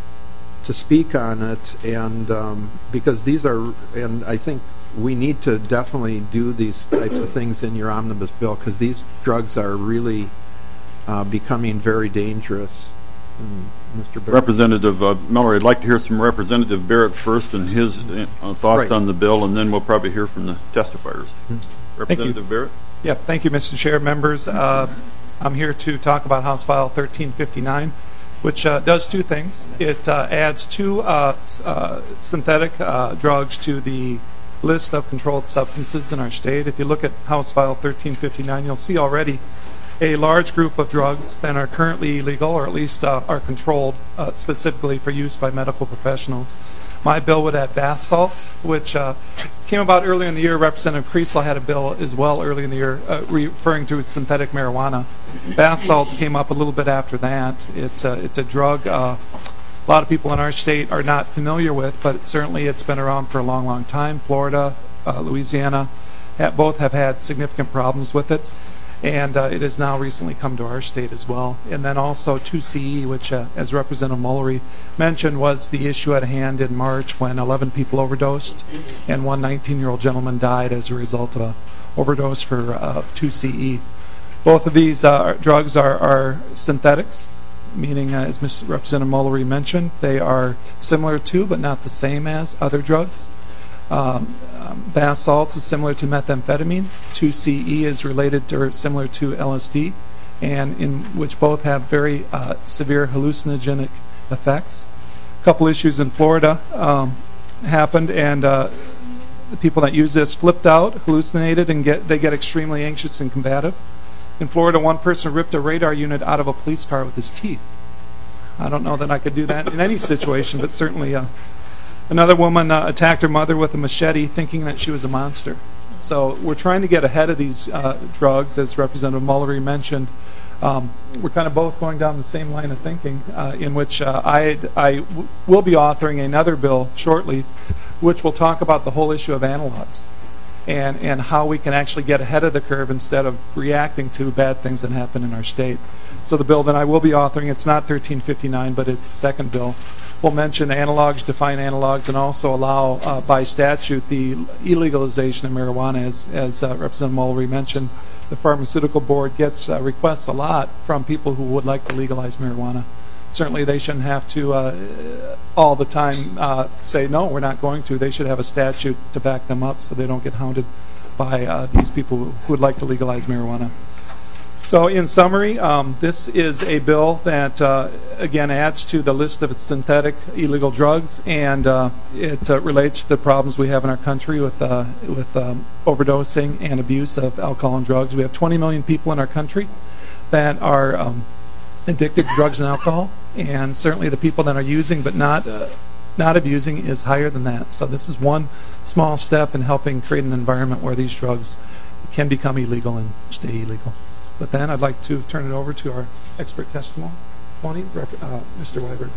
to speak on it, and um, because these are, and I think we need to definitely do these types of things in your omnibus bill, because these drugs are really uh, becoming very dangerous. And Mister Barrett. Representative uh, Miller, I'd like to hear from Representative Barrett first and his uh, thoughts Right. on the bill, and then we'll probably hear from the testifiers. Mm-hmm. Representative Barrett? Yeah, thank you, Mister Chair, members. Uh, I'm here to talk about House File thirteen fifty-nine, which uh, does two things. It uh, adds two uh, uh, synthetic uh, drugs to the list of controlled substances in our state. If you look at House File thirteen fifty-nine, you'll see already a large group of drugs that are currently illegal, or at least uh, are controlled uh, specifically for use by medical professionals. My bill would add bath salts, which uh, came about earlier in the year. Representative Kriesel had a bill as well early in the year uh, referring to synthetic marijuana. Bath salts came up a little bit after that. It's a, it's a drug uh, a lot of people in our state are not familiar with, but certainly it's been around for a long, long time. Florida, uh, Louisiana, have, both have had significant problems with it, and uh, it has now recently come to our state as well. And then also two C E, which, uh, as Representative Mullery mentioned, was the issue at hand in March when eleven people overdosed, and one nineteen-year-old gentleman died as a result of an overdose for uh, two C E. Both of these uh, drugs are, are synthetics, meaning, uh, as Mister Representative Mullery mentioned, they are similar to but not the same as other drugs. Um, um, bath salts is similar to methamphetamine. two C E is related to, or similar to L S D, and in which both have very uh, severe hallucinogenic effects. A couple issues in Florida um, happened, and uh, the people that use this flipped out, hallucinated, and get they get extremely anxious and combative. In Florida, one person ripped a radar unit out of a police car with his teeth. I don't know that I could do that in any situation, but certainly uh, another woman uh, attacked her mother with a machete thinking that she was a monster. So we're trying to get ahead of these uh, drugs, as Representative Mullery mentioned. Um, we're kind of both going down the same line of thinking, uh, in which uh, I, I w- will be authoring another bill shortly, which will talk about the whole issue of analogs. And, and how we can actually get ahead of the curve instead of reacting to bad things that happen in our state. So the bill that I will be authoring, it's not thirteen fifty-nine, but it's the second bill, will mention analogs, define analogs, and also allow uh, by statute the illegalization of marijuana, as, as uh, Representative Mullery mentioned. the Pharmaceutical Board gets uh, requests a lot from people who would like to legalize marijuana. Certainly they shouldn't have to uh, all the time uh, say, no, we're not going to. They should have a statute to back them up so they don't get hounded by uh, these people who would like to legalize marijuana. So in summary, um, this is a bill that, uh, again, adds to the list of synthetic illegal drugs, and uh, it uh, relates to the problems we have in our country with, uh, with um, overdosing and abuse of alcohol and drugs. We have twenty million people in our country that are um, addicted to drugs and alcohol, and certainly the people that are using but not uh, not abusing is higher than that. So this is one small step in helping create an environment where these drugs can become illegal and stay illegal. With that, I'd like to turn it over to our expert testimony, uh, Mister Weiberg.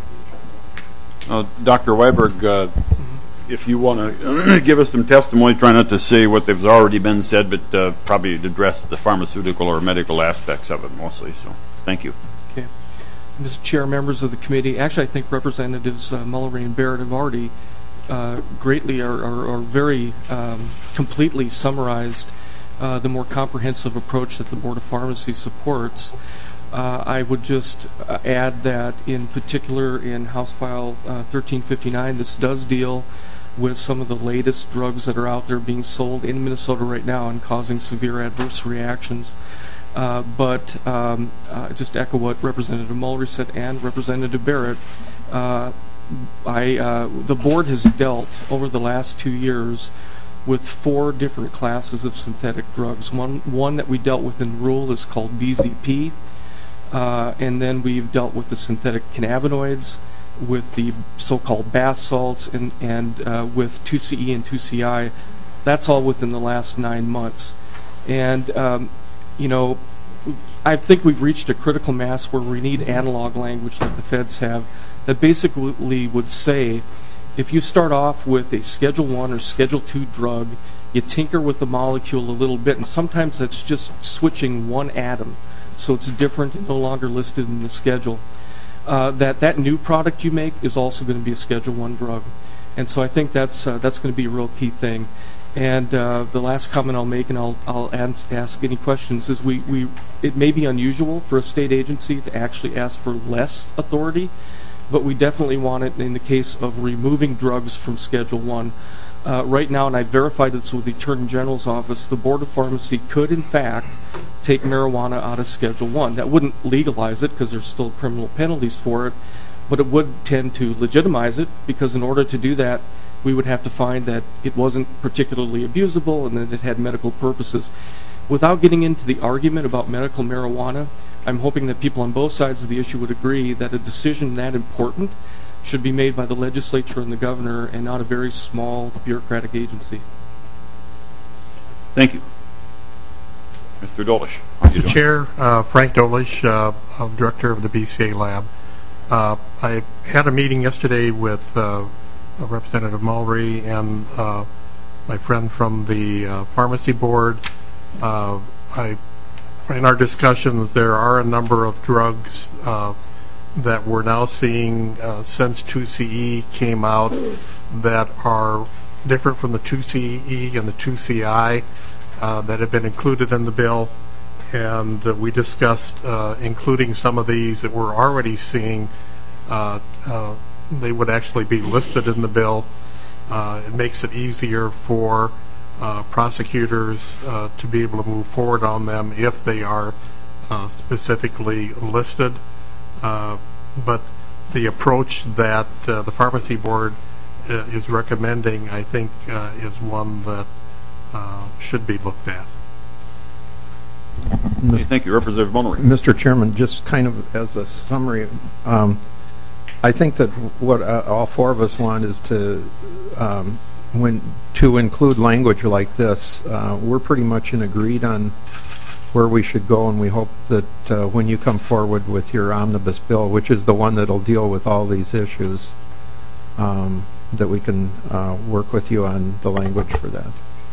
Uh, Doctor Weiberg, uh, if you want to give us some testimony, try not to say what has already been said, but uh, probably address the pharmaceutical or medical aspects of it mostly. So, thank you. Okay. Mister Chair, members of the committee, actually I think Representatives uh, Mullery and Barrett have already uh, greatly or, or, or very um, completely summarized uh, the more comprehensive approach that the Board of Pharmacy supports. Uh, I would just uh, add that in particular in House File uh, thirteen fifty-nine, this does deal with some of the latest drugs that are out there being sold in Minnesota right now and causing severe adverse reactions. Uh, but um, uh, just echo what Representative Mullery said and Representative Barrett. Uh, I, uh, the board has dealt over the last two years with four different classes of synthetic drugs. One, one that we dealt with in rule is called B Z P, uh, and then we've dealt with the synthetic cannabinoids, with the so-called bath salts, and, and uh, with two C E and two C I. That's all within the last nine months. And um, you know, I think we've reached a critical mass where we need analog language like the feds have that basically would say, if you start off with a Schedule One or Schedule Two drug, you tinker with the molecule a little bit, and sometimes that's just switching one atom, so it's different and no longer listed in the schedule. Uh, that that new product you make is also going to be a Schedule One drug, and so I think that's uh, that's going to be a real key thing. And uh, the last comment I'll make, and I'll I'll ask, ask any questions, is we, we it may be unusual for a state agency to actually ask for less authority, but we definitely want it in the case of removing drugs from Schedule One. Uh, right now, and I verified this with the Attorney General's office, the Board of Pharmacy could in fact take marijuana out of Schedule One. That wouldn't legalize it because there's still criminal penalties for it, but it would tend to legitimize it, because in order to do that, we would have to find that it wasn't particularly abusable and that it had medical purposes. Without getting into the argument about medical marijuana, I'm hoping that people on both sides of the issue would agree that a decision that important should be made by the legislature and the governor and not a very small bureaucratic agency. Thank you. Mister Dolish. Mister Chair, uh, Frank Dolish, uh, I'm Director of the B C A Lab. Uh, I had a meeting yesterday with uh, Representative Mullery and uh, my friend from the uh, Pharmacy Board. Uh, I, in our discussions, there are a number of drugs uh, that we're now seeing uh, since two C E came out that are different from the two C E and the two C I uh, that have been included in the bill. And uh, we discussed uh, including some of these that we're already seeing. Uh, uh, they would actually be listed in the bill. Uh, it makes it easier for uh, prosecutors uh, to be able to move forward on them if they are uh, specifically listed. Uh, but the approach that uh, the Pharmacy Board uh, is recommending, I think, uh, is one that uh, should be looked at. Okay, thank you. Representative Mullery. Mister Chairman, just kind of as a summary, um, I think that what uh, all four of us want is to um, when to include language like this. Uh, we're pretty much in agreed on where we should go, and we hope that uh, when you come forward with your omnibus bill, which is the one that will deal with all these issues, um, that we can uh, work with you on the language for that.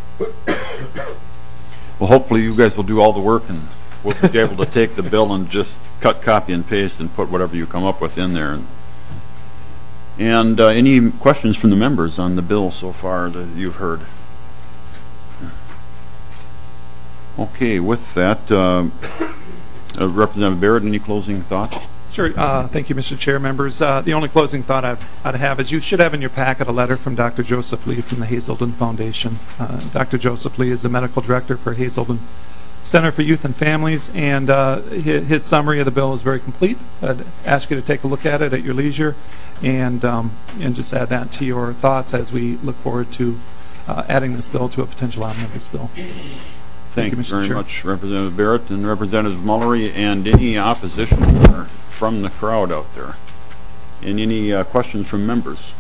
Well, hopefully you guys will do all the work, and we'll be able to take the bill and just cut, copy, and paste and put whatever you come up with in there. And uh, any questions from the members on the bill so far that you've heard? Okay, with that, uh, uh, Representative Barrett, any closing thoughts? Sure. Uh, thank you, Mister Chair, members. Uh, the only closing thought I'd, I'd have is you should have in your packet a letter from Doctor Joseph Lee from the Hazelden Foundation. Uh, Doctor Joseph Lee is the medical director for Hazelden Center for Youth and Families, and uh, his, his summary of the bill is very complete. I'd ask you to take a look at it at your leisure, and um, and just add that to your thoughts as we look forward to uh, adding this bill to a potential omnibus bill. Thank, you, Mister very Chair. much, Representative Barrett and Representative Mullery, and any opposition from the crowd out there. And any uh, questions from members?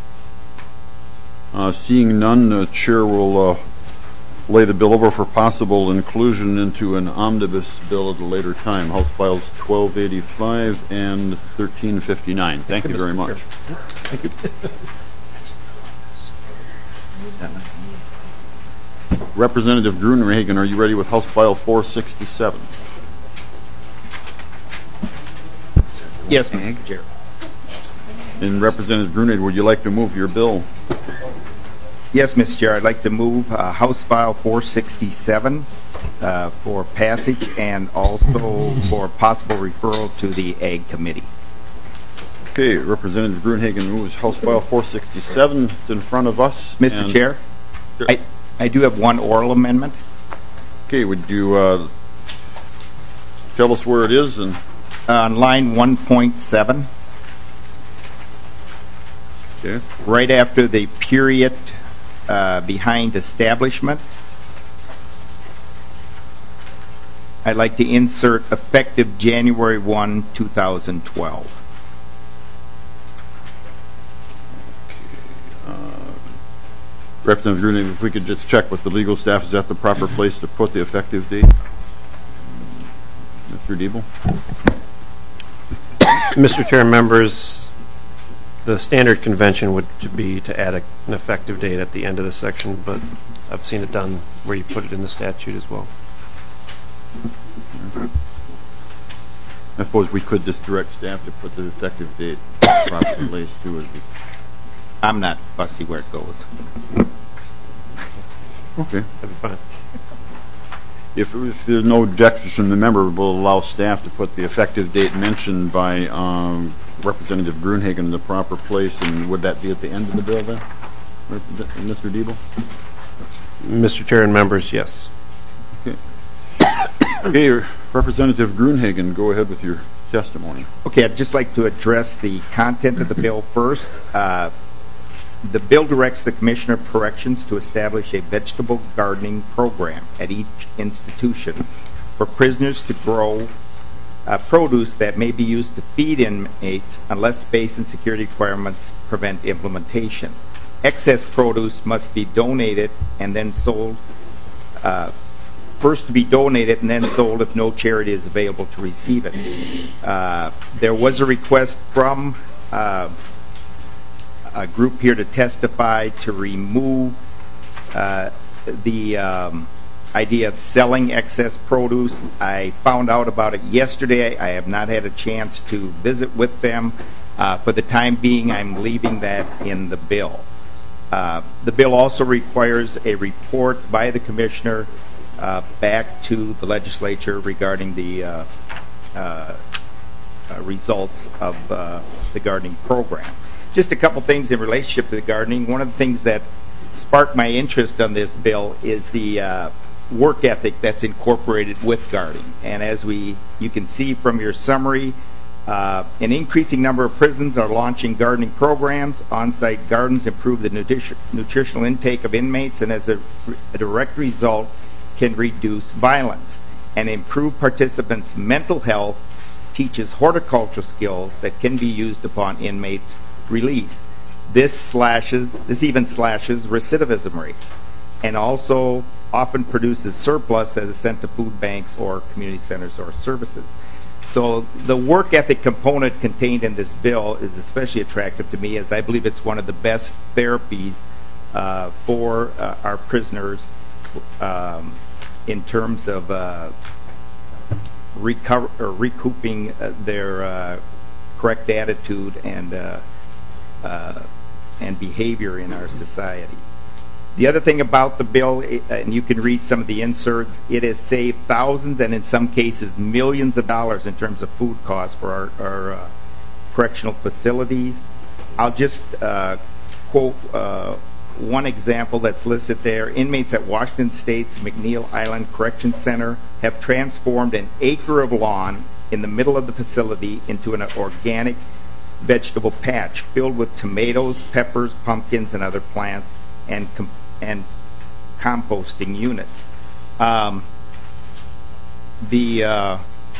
Uh, seeing none, the chair will uh, lay the bill over for possible inclusion into an omnibus bill at a later time. House Files twelve eighty-five and thirteen fifty-nine. Thank you very much. Thank you. Representative Gruenhagen, are you ready with House File four sixty-seven? Yes, Mister Chair. And Representative Gruenhagen, would you like to move your bill? Yes, Mister Chair. I'd like to move uh, House File four sixty-seven uh, for passage and also for possible referral to the Ag Committee. Okay, Representative Gruenhagen moves House File four sixty-seven. It's in front of us. Mister Chair, I, I do have one oral amendment. Okay, would you uh, tell us where it is? And uh, on line one point seven. Okay. Right after the period uh, behind establishment, I'd like to insert effective January first, two thousand twelve. Representative Gruenhagen, if we could just check with the legal staff, is that the proper place to put the effective date? Mister Diebel? Mister Chair, members, the standard convention would be to add a, an effective date at the end of the section, but I've seen it done where you put it in the statute as well. I suppose we could just direct staff to put the effective date in the proper place too. As we I'm not fussy where it goes. Okay. That'd be fine. If, if there's no objections from the member, we'll allow staff to put the effective date mentioned by um, Representative Gruenhagen in the proper place, and would that be at the end of the bill then, Mister Diebel? Mister Chair and members, yes. Okay. Okay, Representative Gruenhagen, go ahead with your testimony. Okay, I'd just like to address the content of the bill first. Uh, The bill directs the Commissioner of Corrections to establish a vegetable gardening program at each institution for prisoners to grow uh, produce that may be used to feed inmates unless space and security requirements prevent implementation. Excess produce must be donated and then sold, uh, first to be donated and then sold if no charity is available to receive it. Uh, there was a request from uh, a group here to testify to remove uh, the um, idea of selling excess produce. I found out about it yesterday. I have not had a chance to visit with them. Uh, for the time being, I'm leaving that in the bill. Uh, the bill also requires a report by the Commissioner uh, back to the legislature regarding the uh, uh, uh, results of uh, the gardening program. Just a couple things in relationship to the gardening. One of the things that sparked my interest on this bill is the uh, work ethic that's incorporated with gardening. And as we, you can see from your summary, uh, an increasing number of prisons are launching gardening programs. On-site gardens improve the nutrition, nutritional intake of inmates, and as a, a direct result, can reduce violence and improve participants' mental health. Teaches horticultural skills that can be used upon inmates' release. This slashes, this even slashes recidivism rates, and also often produces surplus that is sent to food banks or community centers or services. So the work ethic component contained in this bill is especially attractive to me, as I believe it's one of the best therapies uh, for uh, our prisoners um, in terms of uh, recover or recouping uh, their uh, correct attitude and uh, uh, and behavior in our society. The other thing about the bill, and you can read some of the inserts, it has saved thousands and in some cases millions of dollars in terms of food costs for our, our uh, correctional facilities. I'll just uh, quote uh, one example that's listed there. Inmates at Washington State's McNeil Island Correction Center have transformed an acre of lawn in the middle of the facility into an organic vegetable patch filled with tomatoes, peppers, pumpkins, and other plants, and com- and composting units. Um, the uh,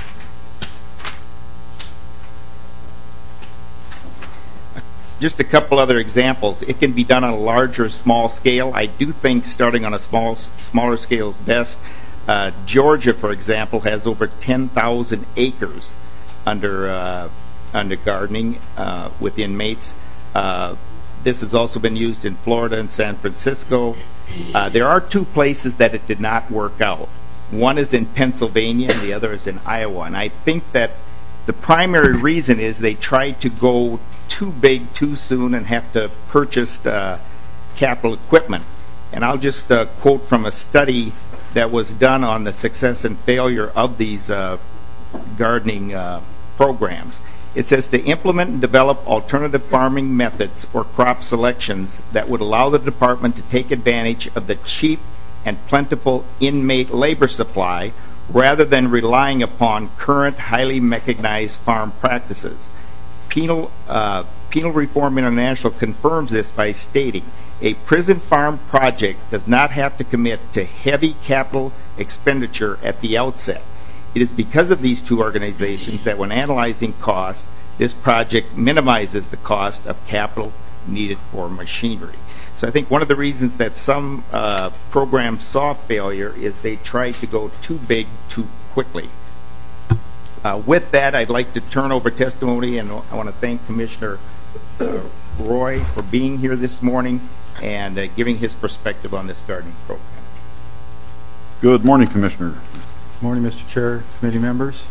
just a couple other examples. It can be done on a larger, small scale. I do think starting on a small, smaller scale is best. Uh, Georgia, for example, has over ten thousand acres under uh, under gardening uh, with inmates. Uh, this has also been used in Florida and San Francisco. Uh, there are two places that it did not work out. One is in Pennsylvania and the other is in Iowa. And I think that the primary reason is they tried to go too big too soon and have to purchase uh, capital equipment. And I'll just uh, quote from a study that was done on the success and failure of these uh, gardening uh, programs. It says to implement and develop alternative farming methods or crop selections that would allow the department to take advantage of the cheap and plentiful inmate labor supply rather than relying upon current highly mechanized farm practices. Penal, uh, Penal Reform International confirms this by stating, a prison farm project does not have to commit to heavy capital expenditure at the outset. It is because of these two organizations that when analyzing costs, this project minimizes the cost of capital needed for machinery. So I think one of the reasons that some uh, programs saw failure is they tried to go too big too quickly. Uh, with that, I'd like to turn over testimony, and I want to thank Commissioner uh, Roy for being here this morning and uh, giving his perspective on this gardening program. Good morning, Commissioner. Good morning, Mister Chair, committee members.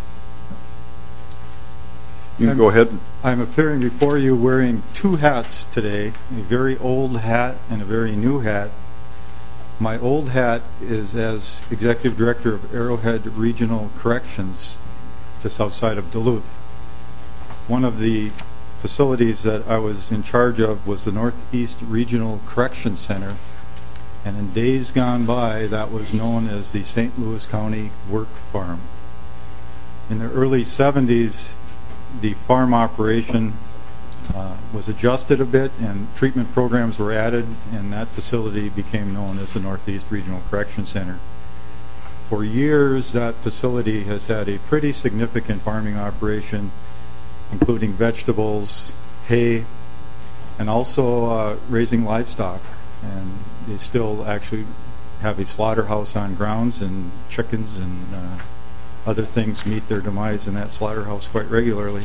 You can I'm, go ahead. I'm appearing before you wearing two hats today, a very old hat and a very new hat. My old hat is as Executive Director of Arrowhead Regional Corrections, just outside of Duluth. One of the facilities that I was in charge of was the Northeast Regional Correction Center, and in days gone by that was known as the Saint Louis County Work Farm. In the early seventies, the farm operation uh, was adjusted a bit and treatment programs were added, and that facility became known as the Northeast Regional Correction Center. For years, that facility has had a pretty significant farming operation, including vegetables, hay, and also uh, raising livestock. And they still actually have a slaughterhouse on grounds, and chickens and uh, other things meet their demise in that slaughterhouse quite regularly.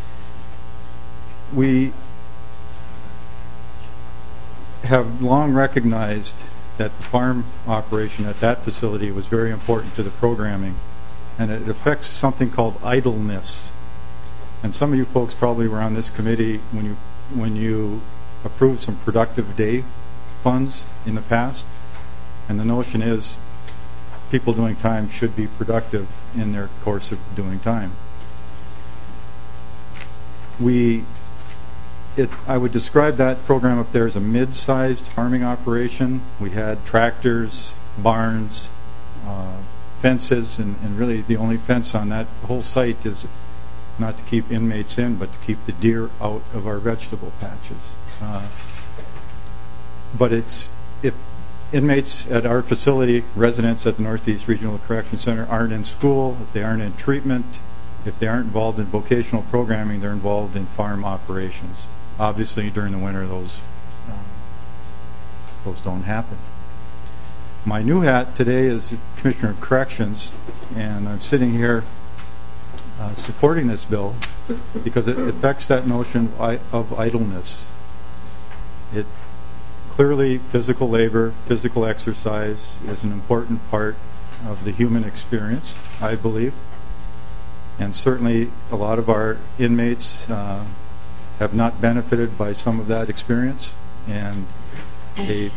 We have long recognized that the farm operation at that facility was very important to the programming, and it affects something called idleness. And some of you folks probably were on this committee when you when you approved some productive day funds in the past, and the notion is people doing time should be productive in their course of doing time. We, it, I would describe that program up there as a mid-sized farming operation. We had tractors, barns, uh, fences, and, and really the only fence on that whole site is not to keep inmates in, but to keep the deer out of our vegetable patches. Uh, But it's, if inmates at our facility, residents at the Northeast Regional Correction Center, aren't in school, if they aren't in treatment, if they aren't involved in vocational programming, they're involved in farm operations. Obviously, during the winter, those uh, those don't happen. My new hat today is Commissioner of Corrections, and I'm sitting here uh, supporting this bill because it affects that notion of idleness. It Clearly, physical labor, physical exercise is an important part of the human experience, I believe. And certainly a lot of our inmates uh, have not benefited by some of that experience. And a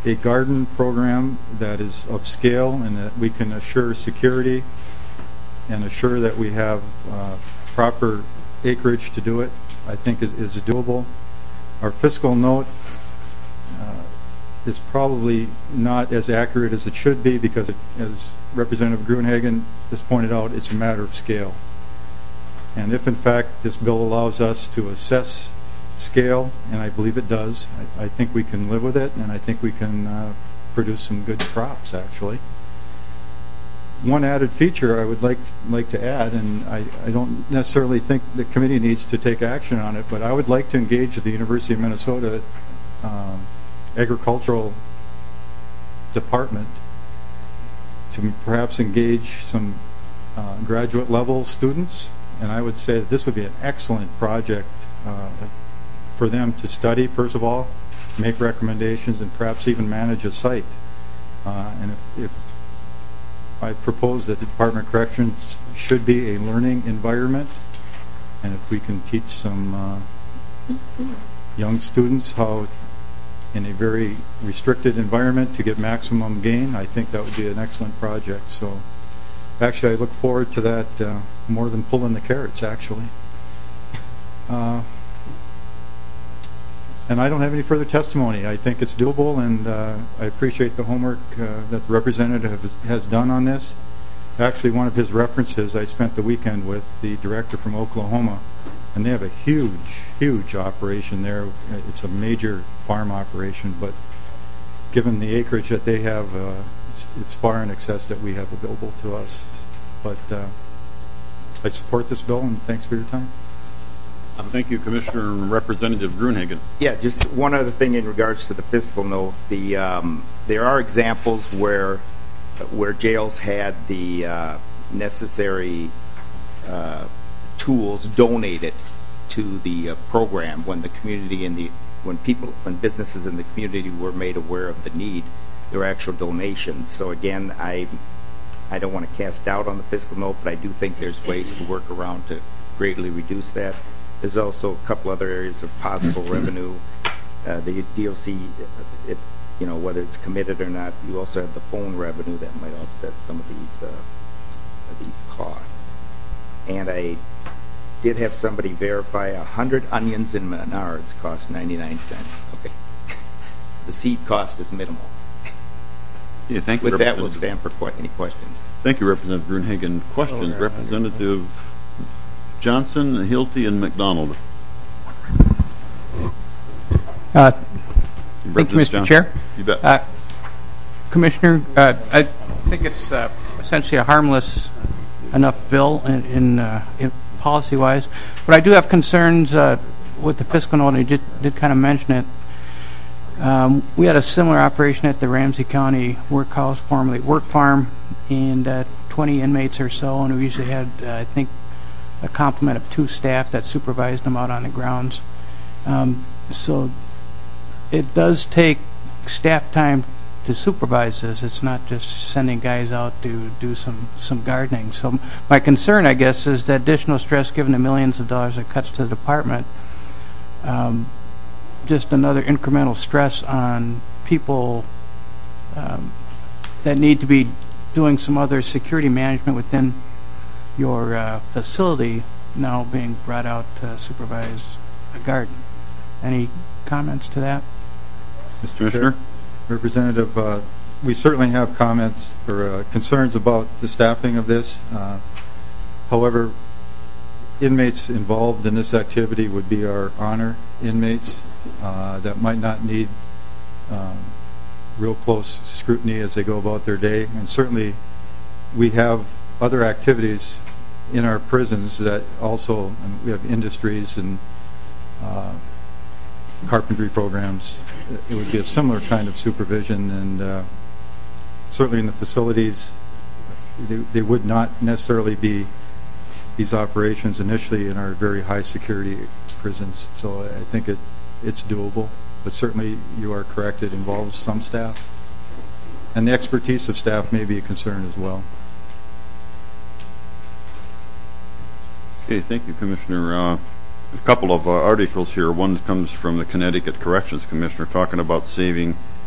a garden program that is of scale and that we can assure security and assure that we have uh, proper acreage to do it, I think is, is doable. Our fiscal note uh, is probably not as accurate as it should be because, it, as Representative Gruenhagen has pointed out, it's a matter of scale. And if in fact this bill allows us to assess scale, and I believe it does, I, I think we can live with it, and I think we can uh, produce some good crops actually. One added feature I would like like to add, and I, I don't necessarily think the committee needs to take action on it, but I would like to engage the University of Minnesota um, agricultural department to perhaps engage some uh, graduate level students, and I would say that this would be an excellent project uh, for them to study, first of all, make recommendations, and perhaps even manage a site. Uh, and if, if I propose that the Department of Corrections should be a learning environment, and if we can teach some uh, young students how in a very restricted environment to get maximum gain, I think that would be an excellent project. So actually I look forward to that uh, more than pulling the carrots actually. Uh, And I don't have any further testimony. I think it's doable, and uh, I appreciate the homework uh, that the representative has, has done on this. Actually, one of his references, I spent the weekend with the director from Oklahoma, and they have a huge, huge operation there. It's a major farm operation, but given the acreage that they have, uh, it's, it's far in excess that we have available to us. But uh, I support this bill, and thanks for your time. Thank you, Commissioner and Representative Gruenhagen. Yeah, just one other thing in regards to the fiscal note. The um, there are examples where where jails had the uh, necessary uh, tools donated to the uh, program when the community and the when people when businesses in the community were made aware of the need. There were actual donations. So again, I I don't want to cast doubt on the fiscal note, but I do think there's ways to work around to greatly reduce that. There's also a couple other areas of possible revenue. Uh, the D O C, it, you know, whether it's committed or not, you also have the phone revenue that might offset some of these uh, of these costs. And I did have somebody verify a hundred onions in Menards cost ninety-nine cents. Okay, so the seed cost is minimal. Yeah, thank you. With that, we'll stand for qu any questions. Thank you, Representative Gruenhagen. Questions, Representative Johnson, Hilty, and McDonald. Uh, thank you, Mister Johnson. Chair. You bet. Uh, Commissioner, uh, I think it's uh, essentially a harmless enough bill in, in, uh, in policy-wise, but I do have concerns uh, with the fiscal note, and you did, did kind of mention it. Um, we had a similar operation at the Ramsey County Workhouse, formerly Work Farm, and uh, twenty inmates or so, and we usually had, uh, I think, a complement of two staff that supervised them out on the grounds. Um, so it does take staff time to supervise this. It's not just sending guys out to do some, some gardening. So my concern, I guess, is the additional stress given the millions of dollars it cuts to the department. Um, just another incremental stress on people um, that need to be doing some other security management within your uh, facility, now being brought out to supervise a garden. Any comments to that? Mister Commissioner? Representative, uh, we certainly have comments or uh, concerns about the staffing of this. Uh, however, inmates involved in this activity would be our honor inmates uh, that might not need um, real close scrutiny as they go about their day. And certainly we have other activities in our prisons that also, and we have industries and uh, carpentry programs. It would be a similar kind of supervision, and uh, certainly in the facilities they, they would not necessarily be these operations initially in our very high security prisons. So I think it it's doable, but certainly you are correct, it involves some staff, and the expertise of staff may be a concern as well. Okay, thank you, Commissioner. Uh, a couple of uh, articles here. One comes from the Connecticut Corrections Commissioner talking about saving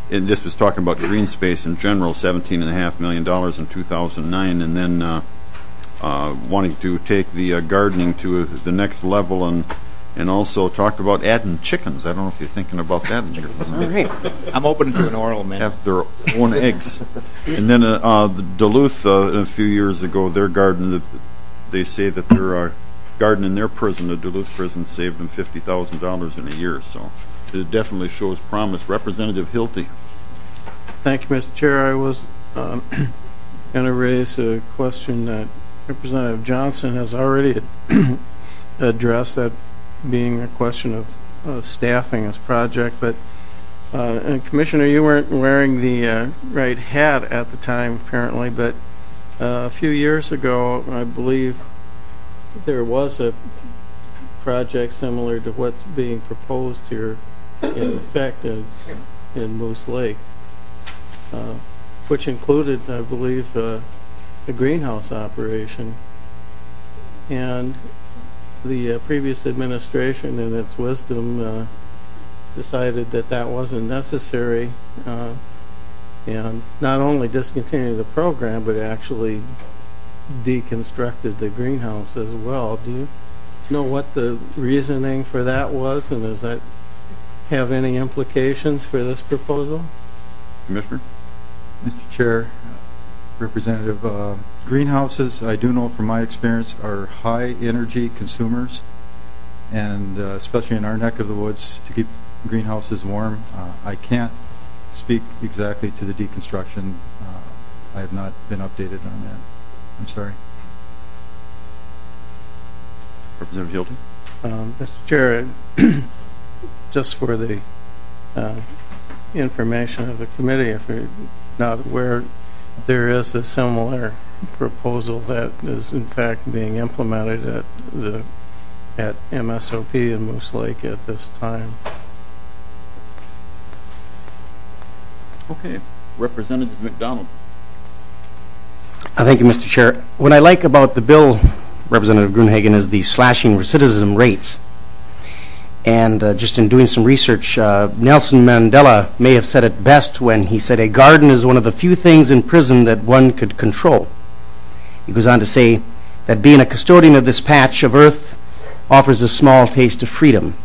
and this was talking about green space in general, seventeen and a half million dollars in two thousand nine, and then uh, uh, wanting to take the uh, gardening to uh, the next level, and and also talked about adding chickens. I don't know if you're thinking about that. All right. I'm open to an oral amendment. Have their own eggs. And then uh, uh, the Duluth, uh, a few years ago, their garden, the, they say that their uh, garden in their prison, the Duluth prison, saved them fifty thousand dollars in a year. So it definitely shows promise. Representative Hilty. Thank you, Mister Chair. I was um, going to raise a question that Representative Johnson has already addressed, that being a question of uh, staffing this project. But uh, and Commissioner, you weren't wearing the uh, right hat at the time, apparently, but uh, a few years ago, I believe there was a project similar to what's being proposed here, in effect, in, in Moose Lake, uh, which included, I believe, uh, a greenhouse operation. And the uh, previous administration, in its wisdom, uh, decided that that wasn't necessary, uh, and not only discontinued the program, but actually deconstructed the greenhouse as well. Do you know what the reasoning for that was, and does that have any implications for this proposal? Commissioner? Mister Chair, Representative, uh, greenhouses, I do know from my experience, are high energy consumers, and uh, especially in our neck of the woods, to keep greenhouses warm. Uh, I can't speak exactly to the deconstruction. Uh, I have not been updated on that. I'm sorry. Representative Hilton. Um, Mister Chair, just for the uh, information of the committee, if you're not aware, there is a similar proposal that is in fact being implemented at the at M S O P in Moose Lake at this time. Okay. Representative McDonald. Uh, Thank you, Mister Chair. What I like about the bill, Representative Gruenhagen, is the slashing recidivism rates. And uh, just in doing some research, uh, Nelson Mandela may have said it best when he said, a garden is one of the few things in prison that one could control. He goes on to say that being a custodian of this patch of earth offers a small taste of freedom.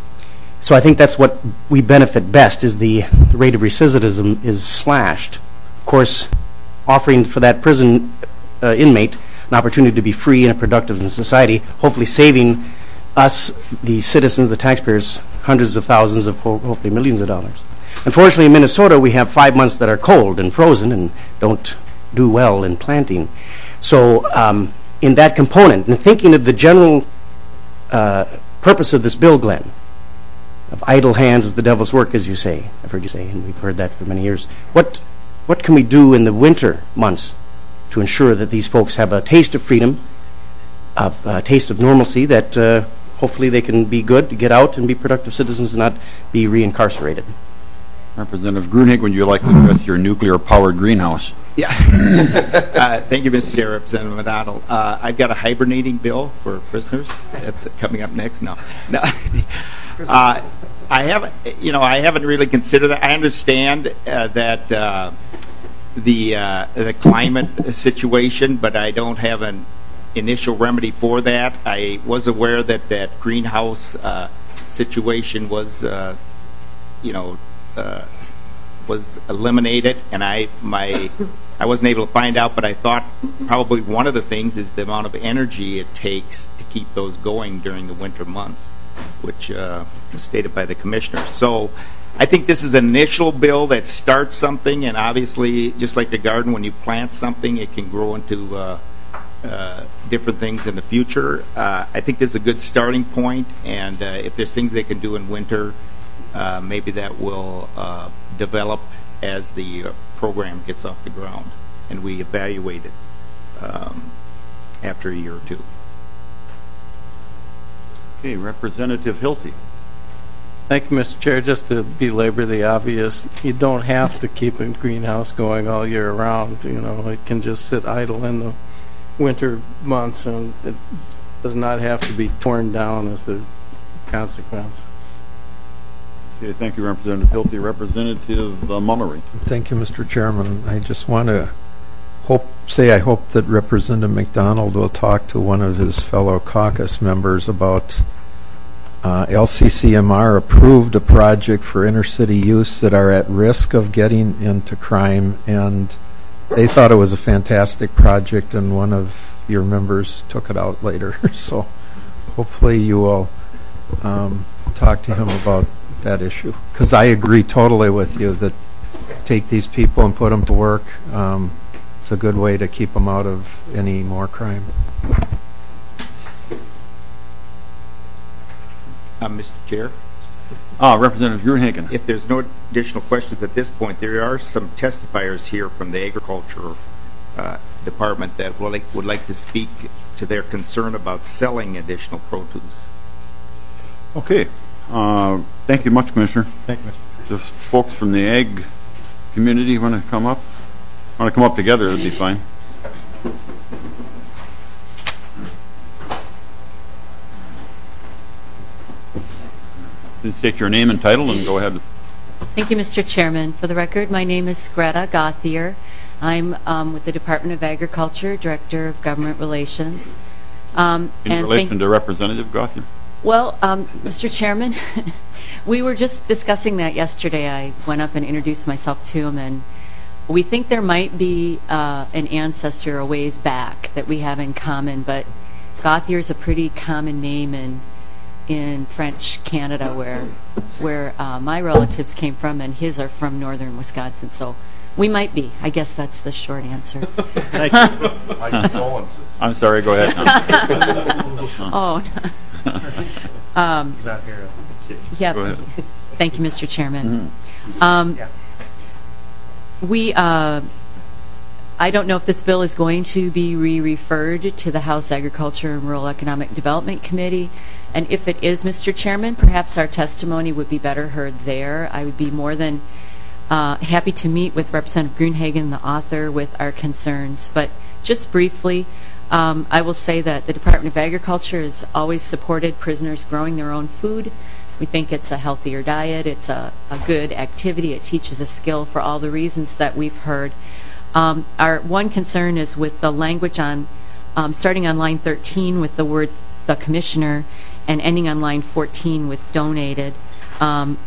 So I think that's what we benefit best, is the, the rate of recidivism is slashed. Of course, offering for that prison uh, inmate an opportunity to be free and productive in society, hopefully saving us, the citizens, the taxpayers, hundreds of thousands of, hopefully millions of dollars. Unfortunately, in Minnesota, we have five months that are cold and frozen and don't do well in planting. So um, in that component, and thinking of the general uh, purpose of this bill, Glenn, of idle hands is the devil's work, as you say, I've heard you say, and we've heard that for many years. What, what can we do in the winter months to ensure that these folks have a taste of freedom, of a taste of normalcy, that uh, hopefully they can be good, to get out and be productive citizens and not be reincarcerated? Representative Gruenhagen, would you like to address your nuclear-powered greenhouse? Yeah. uh, thank you, Mister Chair, Representative McDonald. Uh, I've got a hibernating bill for prisoners. That's coming up next. No, no. uh, I haven't. You know, I haven't really considered that. I understand uh, that uh, the uh, the climate situation, but I don't have an initial remedy for that. I was aware that that greenhouse uh, situation was, uh, you know, uh, was eliminated, and I my I wasn't able to find out, but I thought probably one of the things is the amount of energy it takes to keep those going during the winter months, which uh, was stated by the commissioner. So I think this is an initial bill that starts something, and obviously, just like the garden, when you plant something, it can grow into uh, uh, different things in the future. Uh, I think this is a good starting point, and uh, if there's things they can do in winter, uh, maybe that will uh, develop as the uh, program gets off the ground and we evaluate it um, after a year or two. Okay, Representative Hilty. Thank you, Mister Chair. Just to belabor the obvious, you don't have to keep a greenhouse going all year round. You know, it can just sit idle in the winter months, and it does not have to be torn down as a consequence. Okay, thank you, Representative Hilty. Representative uh, Mullery. Thank you, Mister Chairman. I just want to hope, say I hope that Representative McDonald will talk to one of his fellow caucus members about uh, L C C M R approved a project for inner city use that are at risk of getting into crime, and they thought it was a fantastic project, and one of your members took it out later. So hopefully you will um, talk to him about that issue, because I agree totally with you that take these people and put them to work. Um, it's a good way to keep them out of any more crime. Uh, Mister Chair? Uh, Representative Gruenhagen. If there's no additional questions at this point, there are some testifiers here from the Agriculture uh, Department that would like, would like to speak to their concern about selling additional produce. Okay. Uh, thank you much, Commissioner. Thank you, Mister If folks from the ag community want to come up, want to come up together, that'd be fine. Please state your name and title and go ahead. Thank you, Mister Chairman. For the record, my name is Greta Gothier. I'm um, with the Department of Agriculture, Director of Government Relations. Um, In and relation to Representative Gothier? Well, um, Mister Chairman, we were just discussing that yesterday. I went up and introduced myself to him, and we think there might be uh, an ancestor a ways back that we have in common, but Gothier is a pretty common name in in French Canada, where where uh, my relatives came from, and his are from northern Wisconsin. So we might be. I guess that's the short answer. Thank you. My condolences. I'm sorry. Go ahead. Oh. um, He's not here. Yeah. Go ahead. Thank you, Mister Chairman. Mm-hmm. Um, we, uh, I don't know if this bill is going to be re-referred to the House Agriculture and Rural Economic Development Committee, and if it is, Mister Chairman, perhaps our testimony would be better heard there. I would be more than uh, happy to meet with Representative Gruenhagen, the author, with our concerns. But just briefly, Um, I will say that the Department of Agriculture has always supported prisoners growing their own food. We think it's a healthier diet. It's a, a good activity. It teaches a skill for all the reasons that we've heard. Um, our one concern is with the language on, um, starting on line thirteen with the word the commissioner and ending on line fourteen with donated, um,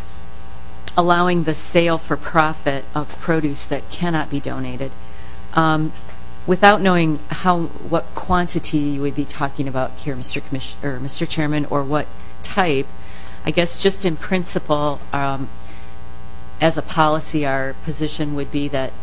allowing the sale for profit of produce that cannot be donated. Um, Without knowing how, what quantity you would be talking about here, Mister Commissioner, or Mister Chairman, or what type, I guess just in principle, um, as a policy, our position would be that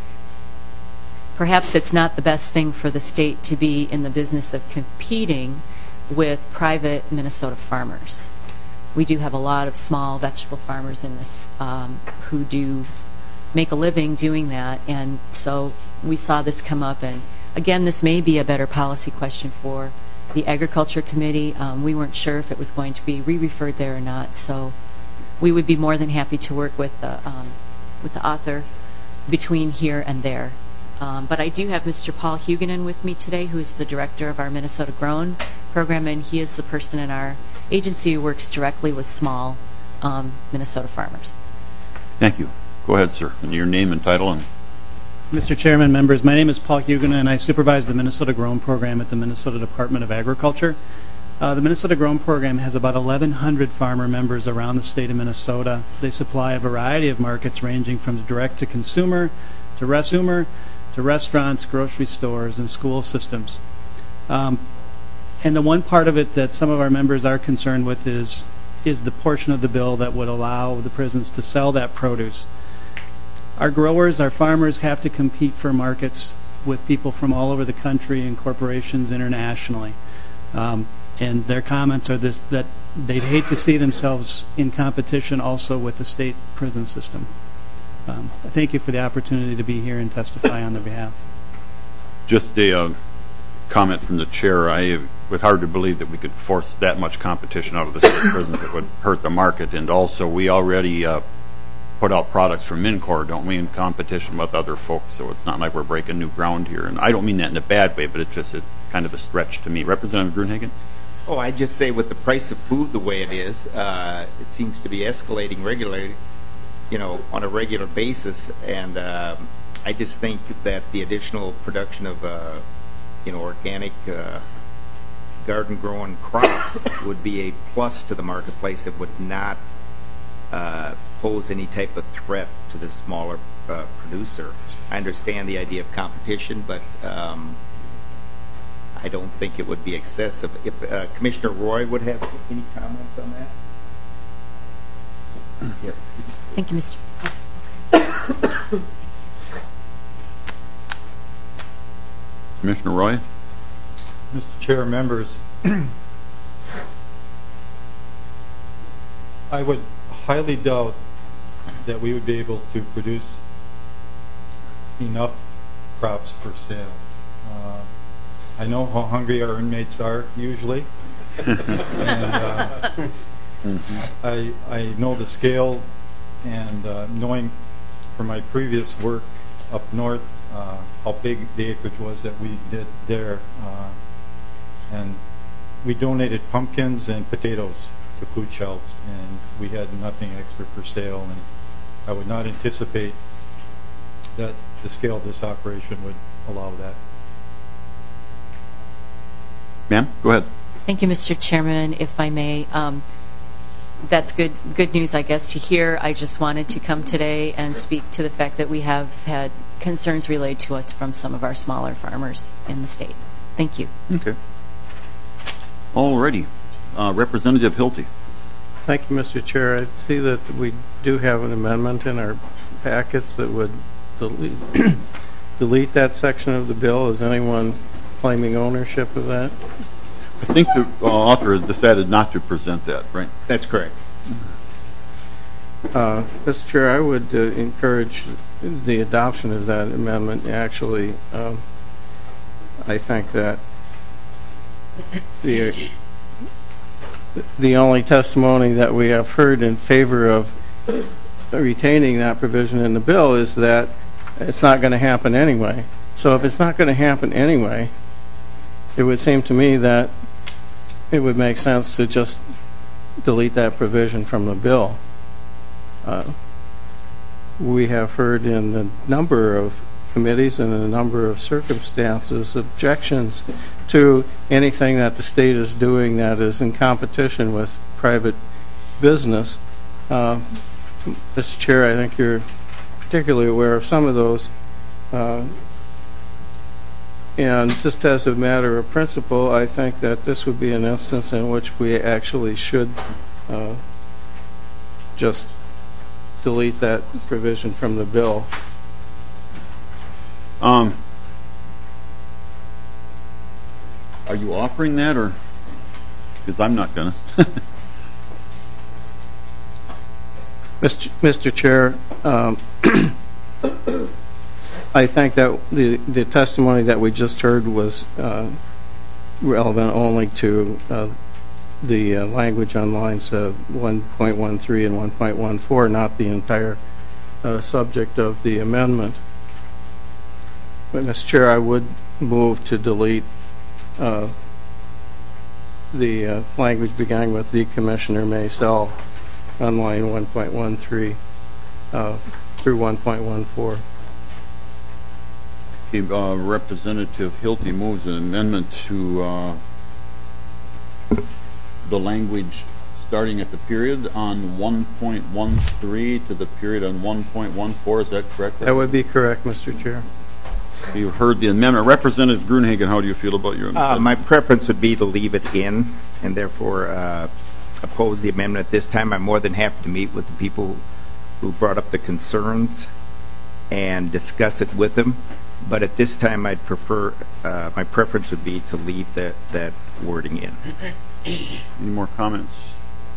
perhaps it's not the best thing for the state to be in the business of competing with private Minnesota farmers. We do have a lot of small vegetable farmers in this um, who do make a living doing that, and so we saw this come up, and again, this may be a better policy question for the Agriculture Committee. Um, we weren't sure if it was going to be re-referred there or not, so we would be more than happy to work with the um, with the author between here and there. Um, but I do have Mister Paul Huguenin with me today, who is the director of our Minnesota Grown program, and he is the person in our agency who works directly with small um, Minnesota farmers. Thank you. Go ahead, sir. And your name and title. And Mister Chairman, members, my name is Paul Huguenin, and I supervise the Minnesota Grown program at the Minnesota Department of Agriculture. Uh, the Minnesota Grown program has about eleven hundred farmer members around the state of Minnesota. They supply a variety of markets ranging from direct to consumer, to resumer, to restaurants, grocery stores, and school systems. Um, and the one part of it that some of our members are concerned with is is the portion of the bill that would allow the prisons to sell that produce. Our growers, our farmers have to compete for markets with people from all over the country and corporations internationally. Um, and their comments are this, that they'd hate to see themselves in competition also with the state prison system. Um, thank you for the opportunity to be here and testify on their behalf. Just a uh, comment from the chair. I would hard to believe that we could force that much competition out of the state prisons. It would hurt the market. And also, we already uh, put out products from MinCorp, don't we, in competition with other folks, so it's not like we're breaking new ground here. And I don't mean that in a bad way, but it's just a, kind of a stretch to me. Representative Gruenhagen? Oh, I just say with the price of food the way it is, uh, it seems to be escalating regularly, you know, on a regular basis, and um, I just think that the additional production of, uh, you know, organic uh, garden-grown crops would be a plus to the marketplace. It would not uh, pose any type of threat to the smaller uh, producer. I understand the idea of competition, but um, I don't think it would be excessive. If uh, Commissioner Roy would have any comments on that? Yep. Thank you, Mister Commissioner Roy? Mister Chair, members, I would highly doubt that we would be able to produce enough crops for sale. Uh, I know how hungry our inmates are usually, and uh, mm-hmm. I I know the scale, and uh, knowing from my previous work up north uh, how big the acreage was that we did there, uh, and we donated pumpkins and potatoes to food shelves, and we had nothing extra for sale, and I would not anticipate that the scale of this operation would allow that. Ma'am, go ahead. Thank you, Mister Chairman. If I may, um, that's good good news, I guess, to hear. I just wanted to come today and speak to the fact that we have had concerns relayed to us from some of our smaller farmers in the state. Thank you. Okay. Alrighty. Uh, Representative Hilty. Thank you, Mister Chair. I see that we do have an amendment in our packets that would delete, delete that section of the bill. Is anyone claiming ownership of that? I think the uh, author has decided not to present that, right? That's correct. Uh, Mister Chair, I would uh, encourage the adoption of that amendment. Actually, um, I think that the the only testimony that we have heard in favor of retaining that provision in the bill is that it's not going to happen anyway. So if it's not going to happen anyway, it would seem to me that it would make sense to just delete that provision from the bill. Uh, we have heard in a number of committees and in a number of circumstances objections to anything that the state is doing that is in competition with private business. Uh, Mister Chair, I think you're particularly aware of some of those. Uh, and just as a matter of principle, I think that this would be an instance in which we actually should uh, just delete that provision from the bill. Um, are you offering that, or because I'm not gonna? Mister Mister Chair, um, I think that the the testimony that we just heard was uh, relevant only to uh, the uh, language on lines uh, one point one three and one point one four, not the entire uh, subject of the amendment. But, Mister Chair, I would move to delete uh, the uh, language beginning with the Commissioner may sell on line one point one three uh, through one point one four. Okay, uh, Representative Hilty moves an amendment to uh, the language starting at the period on one point one three to the period on one point one four. Is that correct? That would be correct, Mister Chair. You heard the amendment. Representative Gruenhagen, how do you feel about your amendment? Uh, my preference would be to leave it in, and therefore uh, oppose the amendment at this time. I'm more than happy to meet with the people who brought up the concerns and discuss it with them. But at this time, I'd prefer, uh, my preference would be to leave that, that wording in. Any more comments?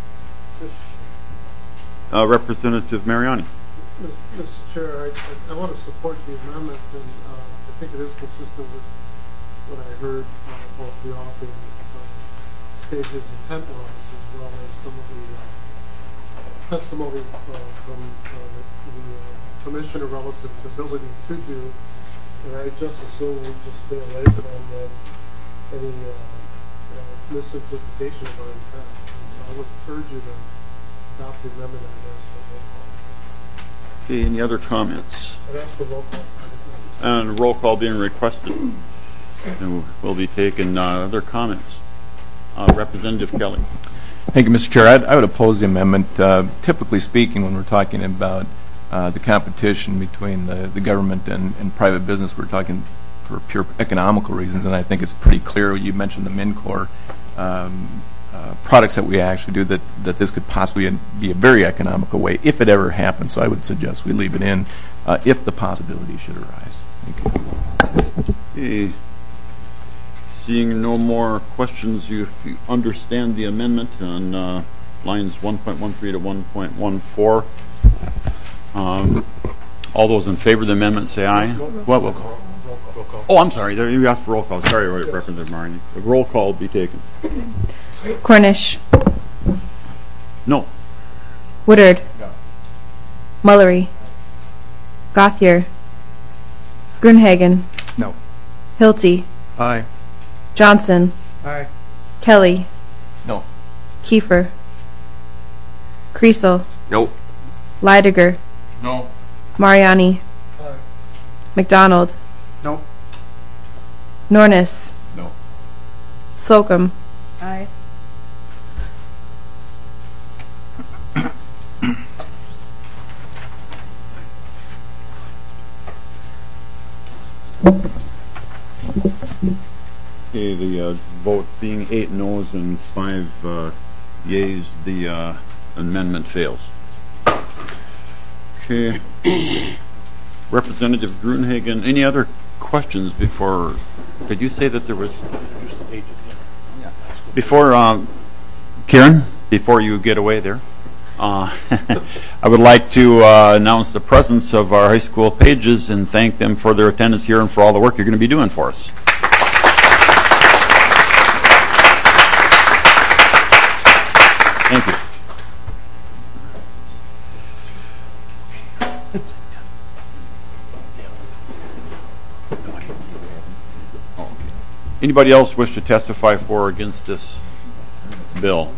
Uh, Representative Mariani. Mister Chair, I, I, I want to support the amendment, and uh, I think it is consistent with what I heard uh, both the author and uh, stages intent was, as well as some of the uh, testimony uh, from uh, the, the uh, Commissioner relative to ability to do. And I just assume we just stay away from uh, any uh, uh, misimplification of our intent. And so I would urge you to adopt the amendment and ask for roll call. Okay, any other comments? I'd ask for roll call. And roll call being requested. And we'll be taking uh, other comments. Uh, Representative Kelly. Thank you, Mister Chair. I'd, I would oppose the amendment. Uh, typically speaking, when we're talking about uh, the competition between the, the government and, and private business, we're talking for pure economical reasons, and I think it's pretty clear. You mentioned the MinCore um, uh, products that we actually do, that, that this could possibly be a very economical way if it ever happens. So I would suggest we leave it in uh, if the possibility should arise. Thank you. Okay. Seeing no more questions, you, if you understand the amendment on uh, lines one point one three to one point one four, um, all those in favor of the amendment say aye. What? Roll call. Oh, I'm sorry. There, you asked for roll call. Sorry, Representative Marnie. The roll call will be taken. Cornish. No. Woodard. No. Mullery. Gothier. Grunhagen. No. Hilty. Aye. Johnson. Aye. Kelly. No. Kiefer. Kriesel. No. Leidiger. No. Mariani. Aye. McDonald. No. Nornis. No. Slocum. Aye. Okay, the uh, vote being eight noes and five uh, yeas, the uh, amendment fails. Okay. Representative Grunhagen, any other questions before? Did you say that there was? Before, um, Karen, before you get away there, uh, I would like to uh, announce the presence of our high school pages and thank them for their attendance here and for all the work you're going to be doing for us. Thank you. Anybody else wish to testify for or against this bill?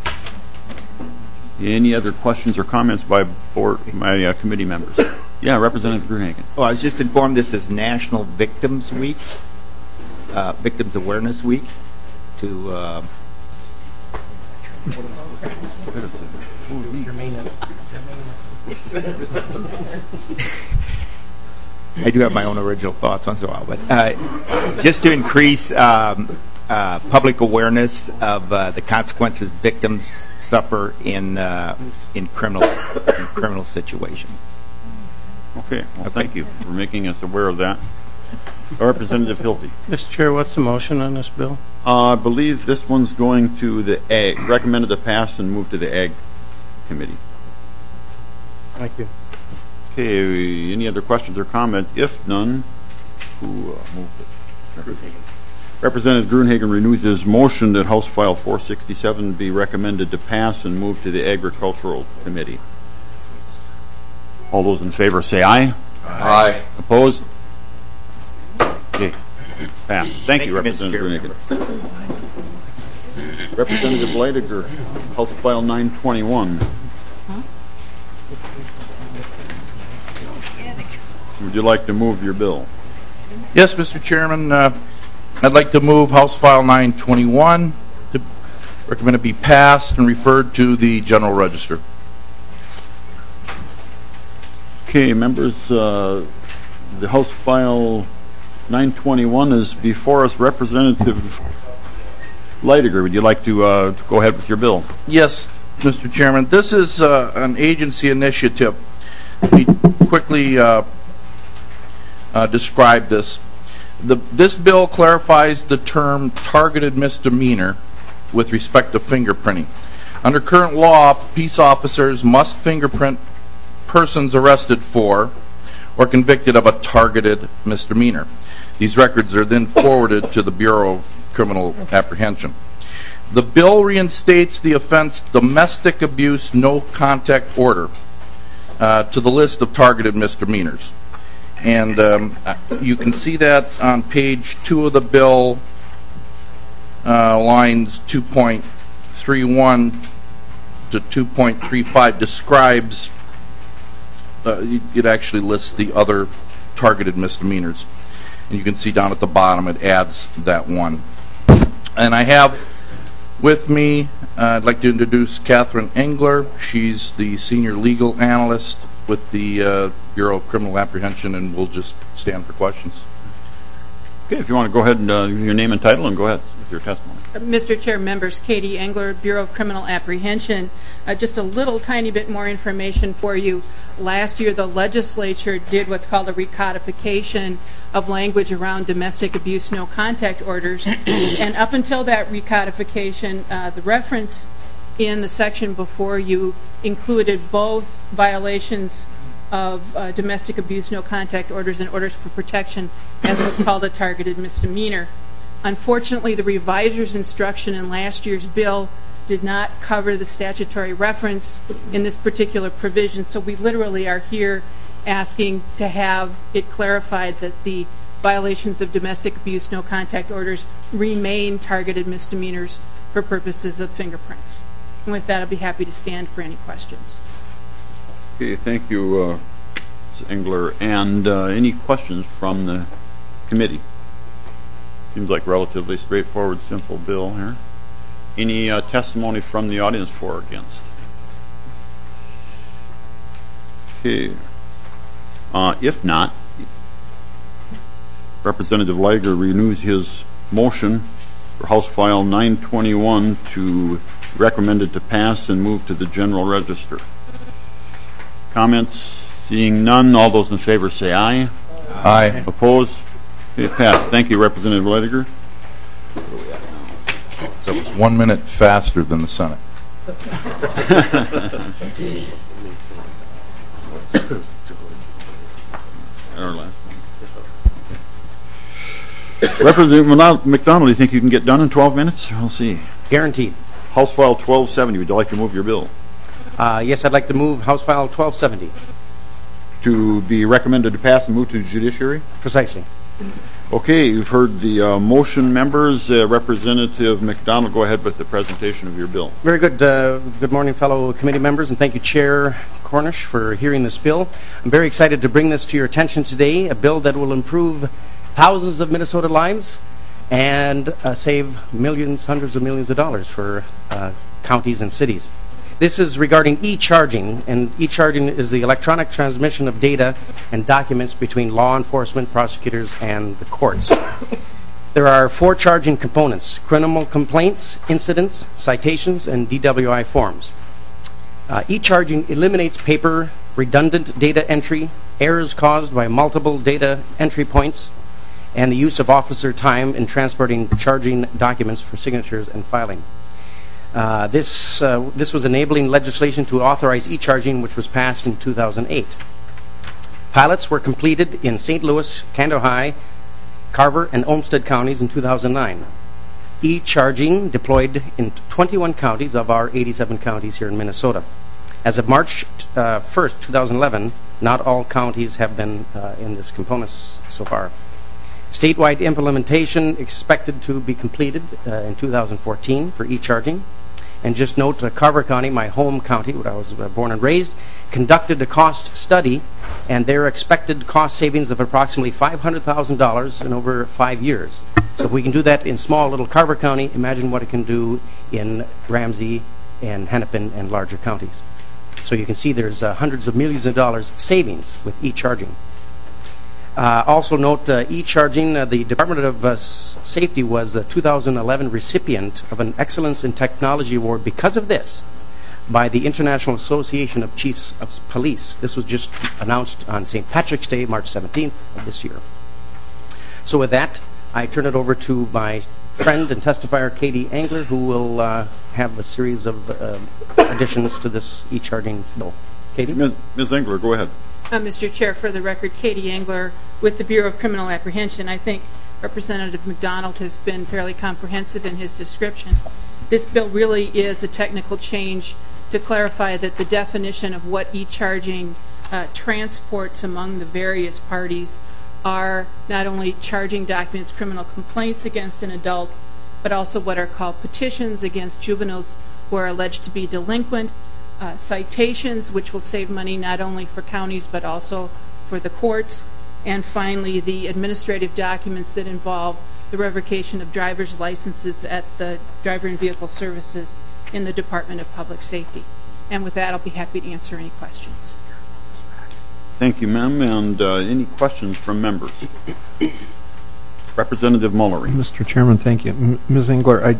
Any other questions or comments by board, my uh, committee members? Yeah, Representative Grunhagen. Oh, I was just informed this is National Victims Week, uh, Victims Awareness Week. To uh, I do have my own original thoughts once in a while, but uh, just to increase um, uh, public awareness of uh, the consequences victims suffer in uh, in criminal in criminal situations. Okay, well, okay. Thank you for making us aware of that. Representative Hilty. Mister Chair, what's the motion on this bill? Uh, I believe this one's going to the Ag, recommended to pass and move to the Ag Committee. Thank you. Okay, any other questions or comments? If none, who uh, moved it? Representative Grunhagen renews his motion that House File four sixty-seven be recommended to pass and move to the Agricultural Committee. All those in favor say aye. Aye. Opposed? Okay. Pass. Thank, Thank you, you Representative Grunhagen. Representative Leidiger, House File nine twenty-one. Huh? Would you like to move your bill? Yes, Mister Chairman. Uh, I'd like to move House File nine twenty-one to recommend it be passed and referred to the General Register. Okay, members, uh, the House File nine twenty-one is before us. Representative Leidiger, would you like to, uh, to go ahead with your bill? Yes, Mister Chairman. This is uh, an agency initiative. Let me quickly uh, uh, describe this. The, this bill clarifies the term targeted misdemeanor with respect to fingerprinting. Under current law, peace officers must fingerprint persons arrested for or convicted of a targeted misdemeanor. These records are then forwarded to the Bureau of Criminal Apprehension. The bill reinstates the offense domestic abuse no contact order uh, to the list of targeted misdemeanors. And um, you can see that on page two of the bill, uh, lines two point three one to two point three five describes, uh, it, it actually lists the other targeted misdemeanors. And you can see down at the bottom it adds that one. And I have with me, uh, I'd like to introduce Catherine Engler. She's the senior legal analyst with the uh, Bureau of Criminal Apprehension, and we'll just stand for questions. Okay, if you want to go ahead and uh, give your name and title and go ahead with your testimony. Mister Chair, members, Katie Engler, Bureau of Criminal Apprehension. Uh, just a little tiny bit more information for you. Last year, the legislature did what's called a recodification of language around domestic abuse no contact orders. And up until that recodification, uh, the reference in the section before you included both violations of uh, domestic abuse no contact orders and orders for protection as what's called a targeted misdemeanor. Unfortunately, the reviser's instruction in last year's bill did not cover the statutory reference in this particular provision, so we literally are here asking to have it clarified that the violations of domestic abuse no contact orders remain targeted misdemeanors for purposes of fingerprints. And with that, I'll be happy to stand for any questions. Okay, thank you, uh, Miz Engler. And uh, any questions from the committee? Seems like relatively straightforward, simple bill here. Any uh, testimony from the audience for or against? Okay. Uh, if not, Representative Liger renews his motion for House File nine twenty-one to recommend it to pass and move to the General Register. Comments? Seeing none, all those in favor say aye. Aye. Opposed? Okay, passed. Thank you, Representative Leidiger. That was one minute faster than the Senate. Our last one. Representative McDonald, do you think you can get done in twelve minutes? We'll see. Guaranteed. House File twelve seventy, would you like to move your bill? Uh, yes, I'd like to move House File twelve seventy. To be recommended to pass and move to the judiciary? Precisely. Okay, you've heard the uh, motion, members. Uh, Representative McDonald, go ahead with the presentation of your bill. Very good. Uh, good morning, fellow committee members, and thank you, Chair Cornish, for hearing this bill. I'm very excited to bring this to your attention today, a bill that will improve thousands of Minnesota lives and uh, save millions, hundreds of millions of dollars for uh, counties and cities. This is regarding e-charging, and e-charging is the electronic transmission of data and documents between law enforcement, prosecutors, and the courts. There are four charging components: criminal complaints, incidents, citations, and D W I forms. Uh, e-charging eliminates paper, redundant data entry, errors caused by multiple data entry points, and the use of officer time in transporting charging documents for signatures and filing. Uh, this, uh, this was enabling legislation to authorize e-charging, which was passed in two thousand eight. Pilots were completed in Saint Louis, Kandohai, Carver, and Olmsted counties in two thousand nine. E-charging deployed in twenty-one counties of our eighty-seven counties here in Minnesota. As of March uh, first, two thousand eleven, not all counties have been uh, in this component so far. Statewide implementation expected to be completed uh, in two thousand fourteen for e-charging. And just note, uh, Carver County, my home county, where I was uh, born and raised, conducted a cost study, and their expected cost savings of approximately five hundred thousand dollars in over five years. So if we can do that in small little Carver County, imagine what it can do in Ramsey and Hennepin and larger counties. So you can see there's uh, hundreds of millions of dollars savings with e-charging. Uh, also note, uh, e-charging, uh, the Department of uh, Safety was the two thousand eleven recipient of an Excellence in Technology Award because of this by the International Association of Chiefs of Police. This was just announced on Saint Patrick's Day, March seventeenth of this year. So with that, I turn it over to my friend and testifier, Katie Engler, who will uh, have a series of uh, additions to this e-charging bill. Katie? Miz Miz Engler, go ahead. Uh, Mister Chair, for the record, Katie Engler with the Bureau of Criminal Apprehension. I think Representative McDonald has been fairly comprehensive in his description. This bill really is a technical change to clarify that the definition of what e-charging uh, transports among the various parties are not only charging documents, criminal complaints against an adult, but also what are called petitions against juveniles who are alleged to be delinquent, uh, citations, which will save money not only for counties but also for the courts, and finally the administrative documents that involve the revocation of driver's licenses at the Driver and Vehicle Services in the Department of Public Safety. And with that, I'll be happy to answer any questions. Thank you, ma'am. And uh, any questions from members? Representative Mullery. Mister Chairman, thank you. M Miz Engler, I,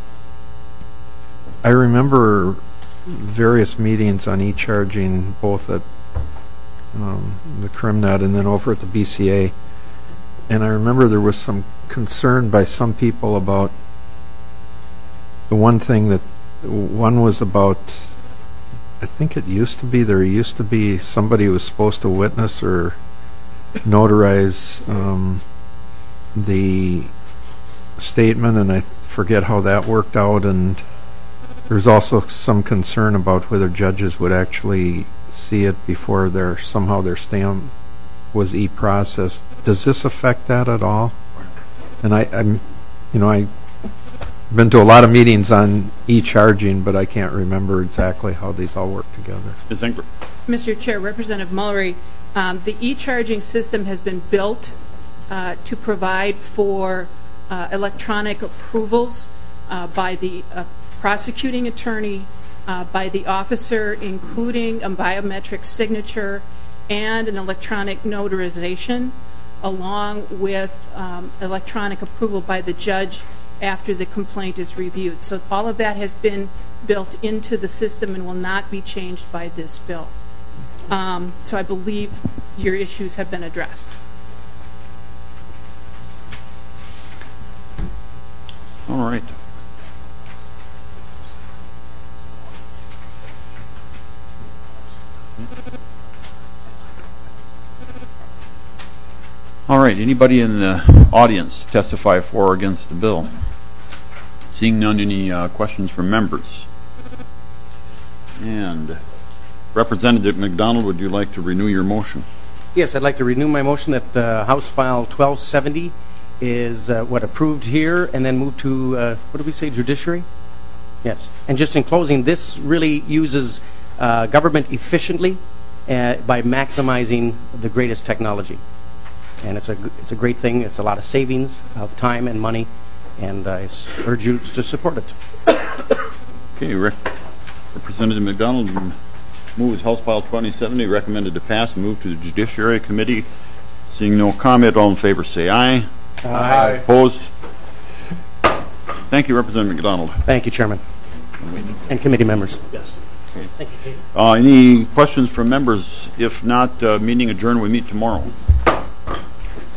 I remember various meetings on e-charging, both at um, the CrimNet and then over at the B C A. And I remember there was some concern by some people about the one thing that, one was about, I think it used to be, there used to be somebody who was supposed to witness or notarize um, the statement, and I th forget how that worked out, and there's also some concern about whether judges would actually see it before their, somehow their stamp was e-processed. Does this affect that at all? And I, I'm, you know, I've been to a lot of meetings on e-charging, but I can't remember exactly how these all work together. Miz Engler. Mister Chair, Representative Mullery, um, the e-charging system has been built uh, to provide for uh, electronic approvals uh, by the uh, prosecuting attorney, uh, by the officer, including a biometric signature and an electronic notarization, along with um, electronic approval by the judge after the complaint is reviewed. So all of that has been built into the system and will not be changed by this bill. Um, so I believe your issues have been addressed. All right. All right, anybody in the audience testify for or against the bill? Seeing none, any uh, questions from members? And Representative McDonald, would you like to renew your motion? Yes, I'd like to renew my motion that uh, House File twelve seventy is uh, what approved here and then moved to, uh, what did we say, judiciary? Yes. And just in closing, this really uses uh, government efficiently uh, by maximizing the greatest technology. And it's a, it's a great thing. It's a lot of savings of time and money, and I urge you to support it. Okay, Re Representative McDonald moves House File twenty seventy, recommended to pass, and move to the Judiciary Committee. Seeing no comment, all in favor say aye. Aye. Opposed? Thank you, Representative McDonald. Thank you, Chairman. And committee members. Yes. Okay. Thank you, Kate. Uh, any questions from members? If not, uh, meeting adjourned. We meet tomorrow.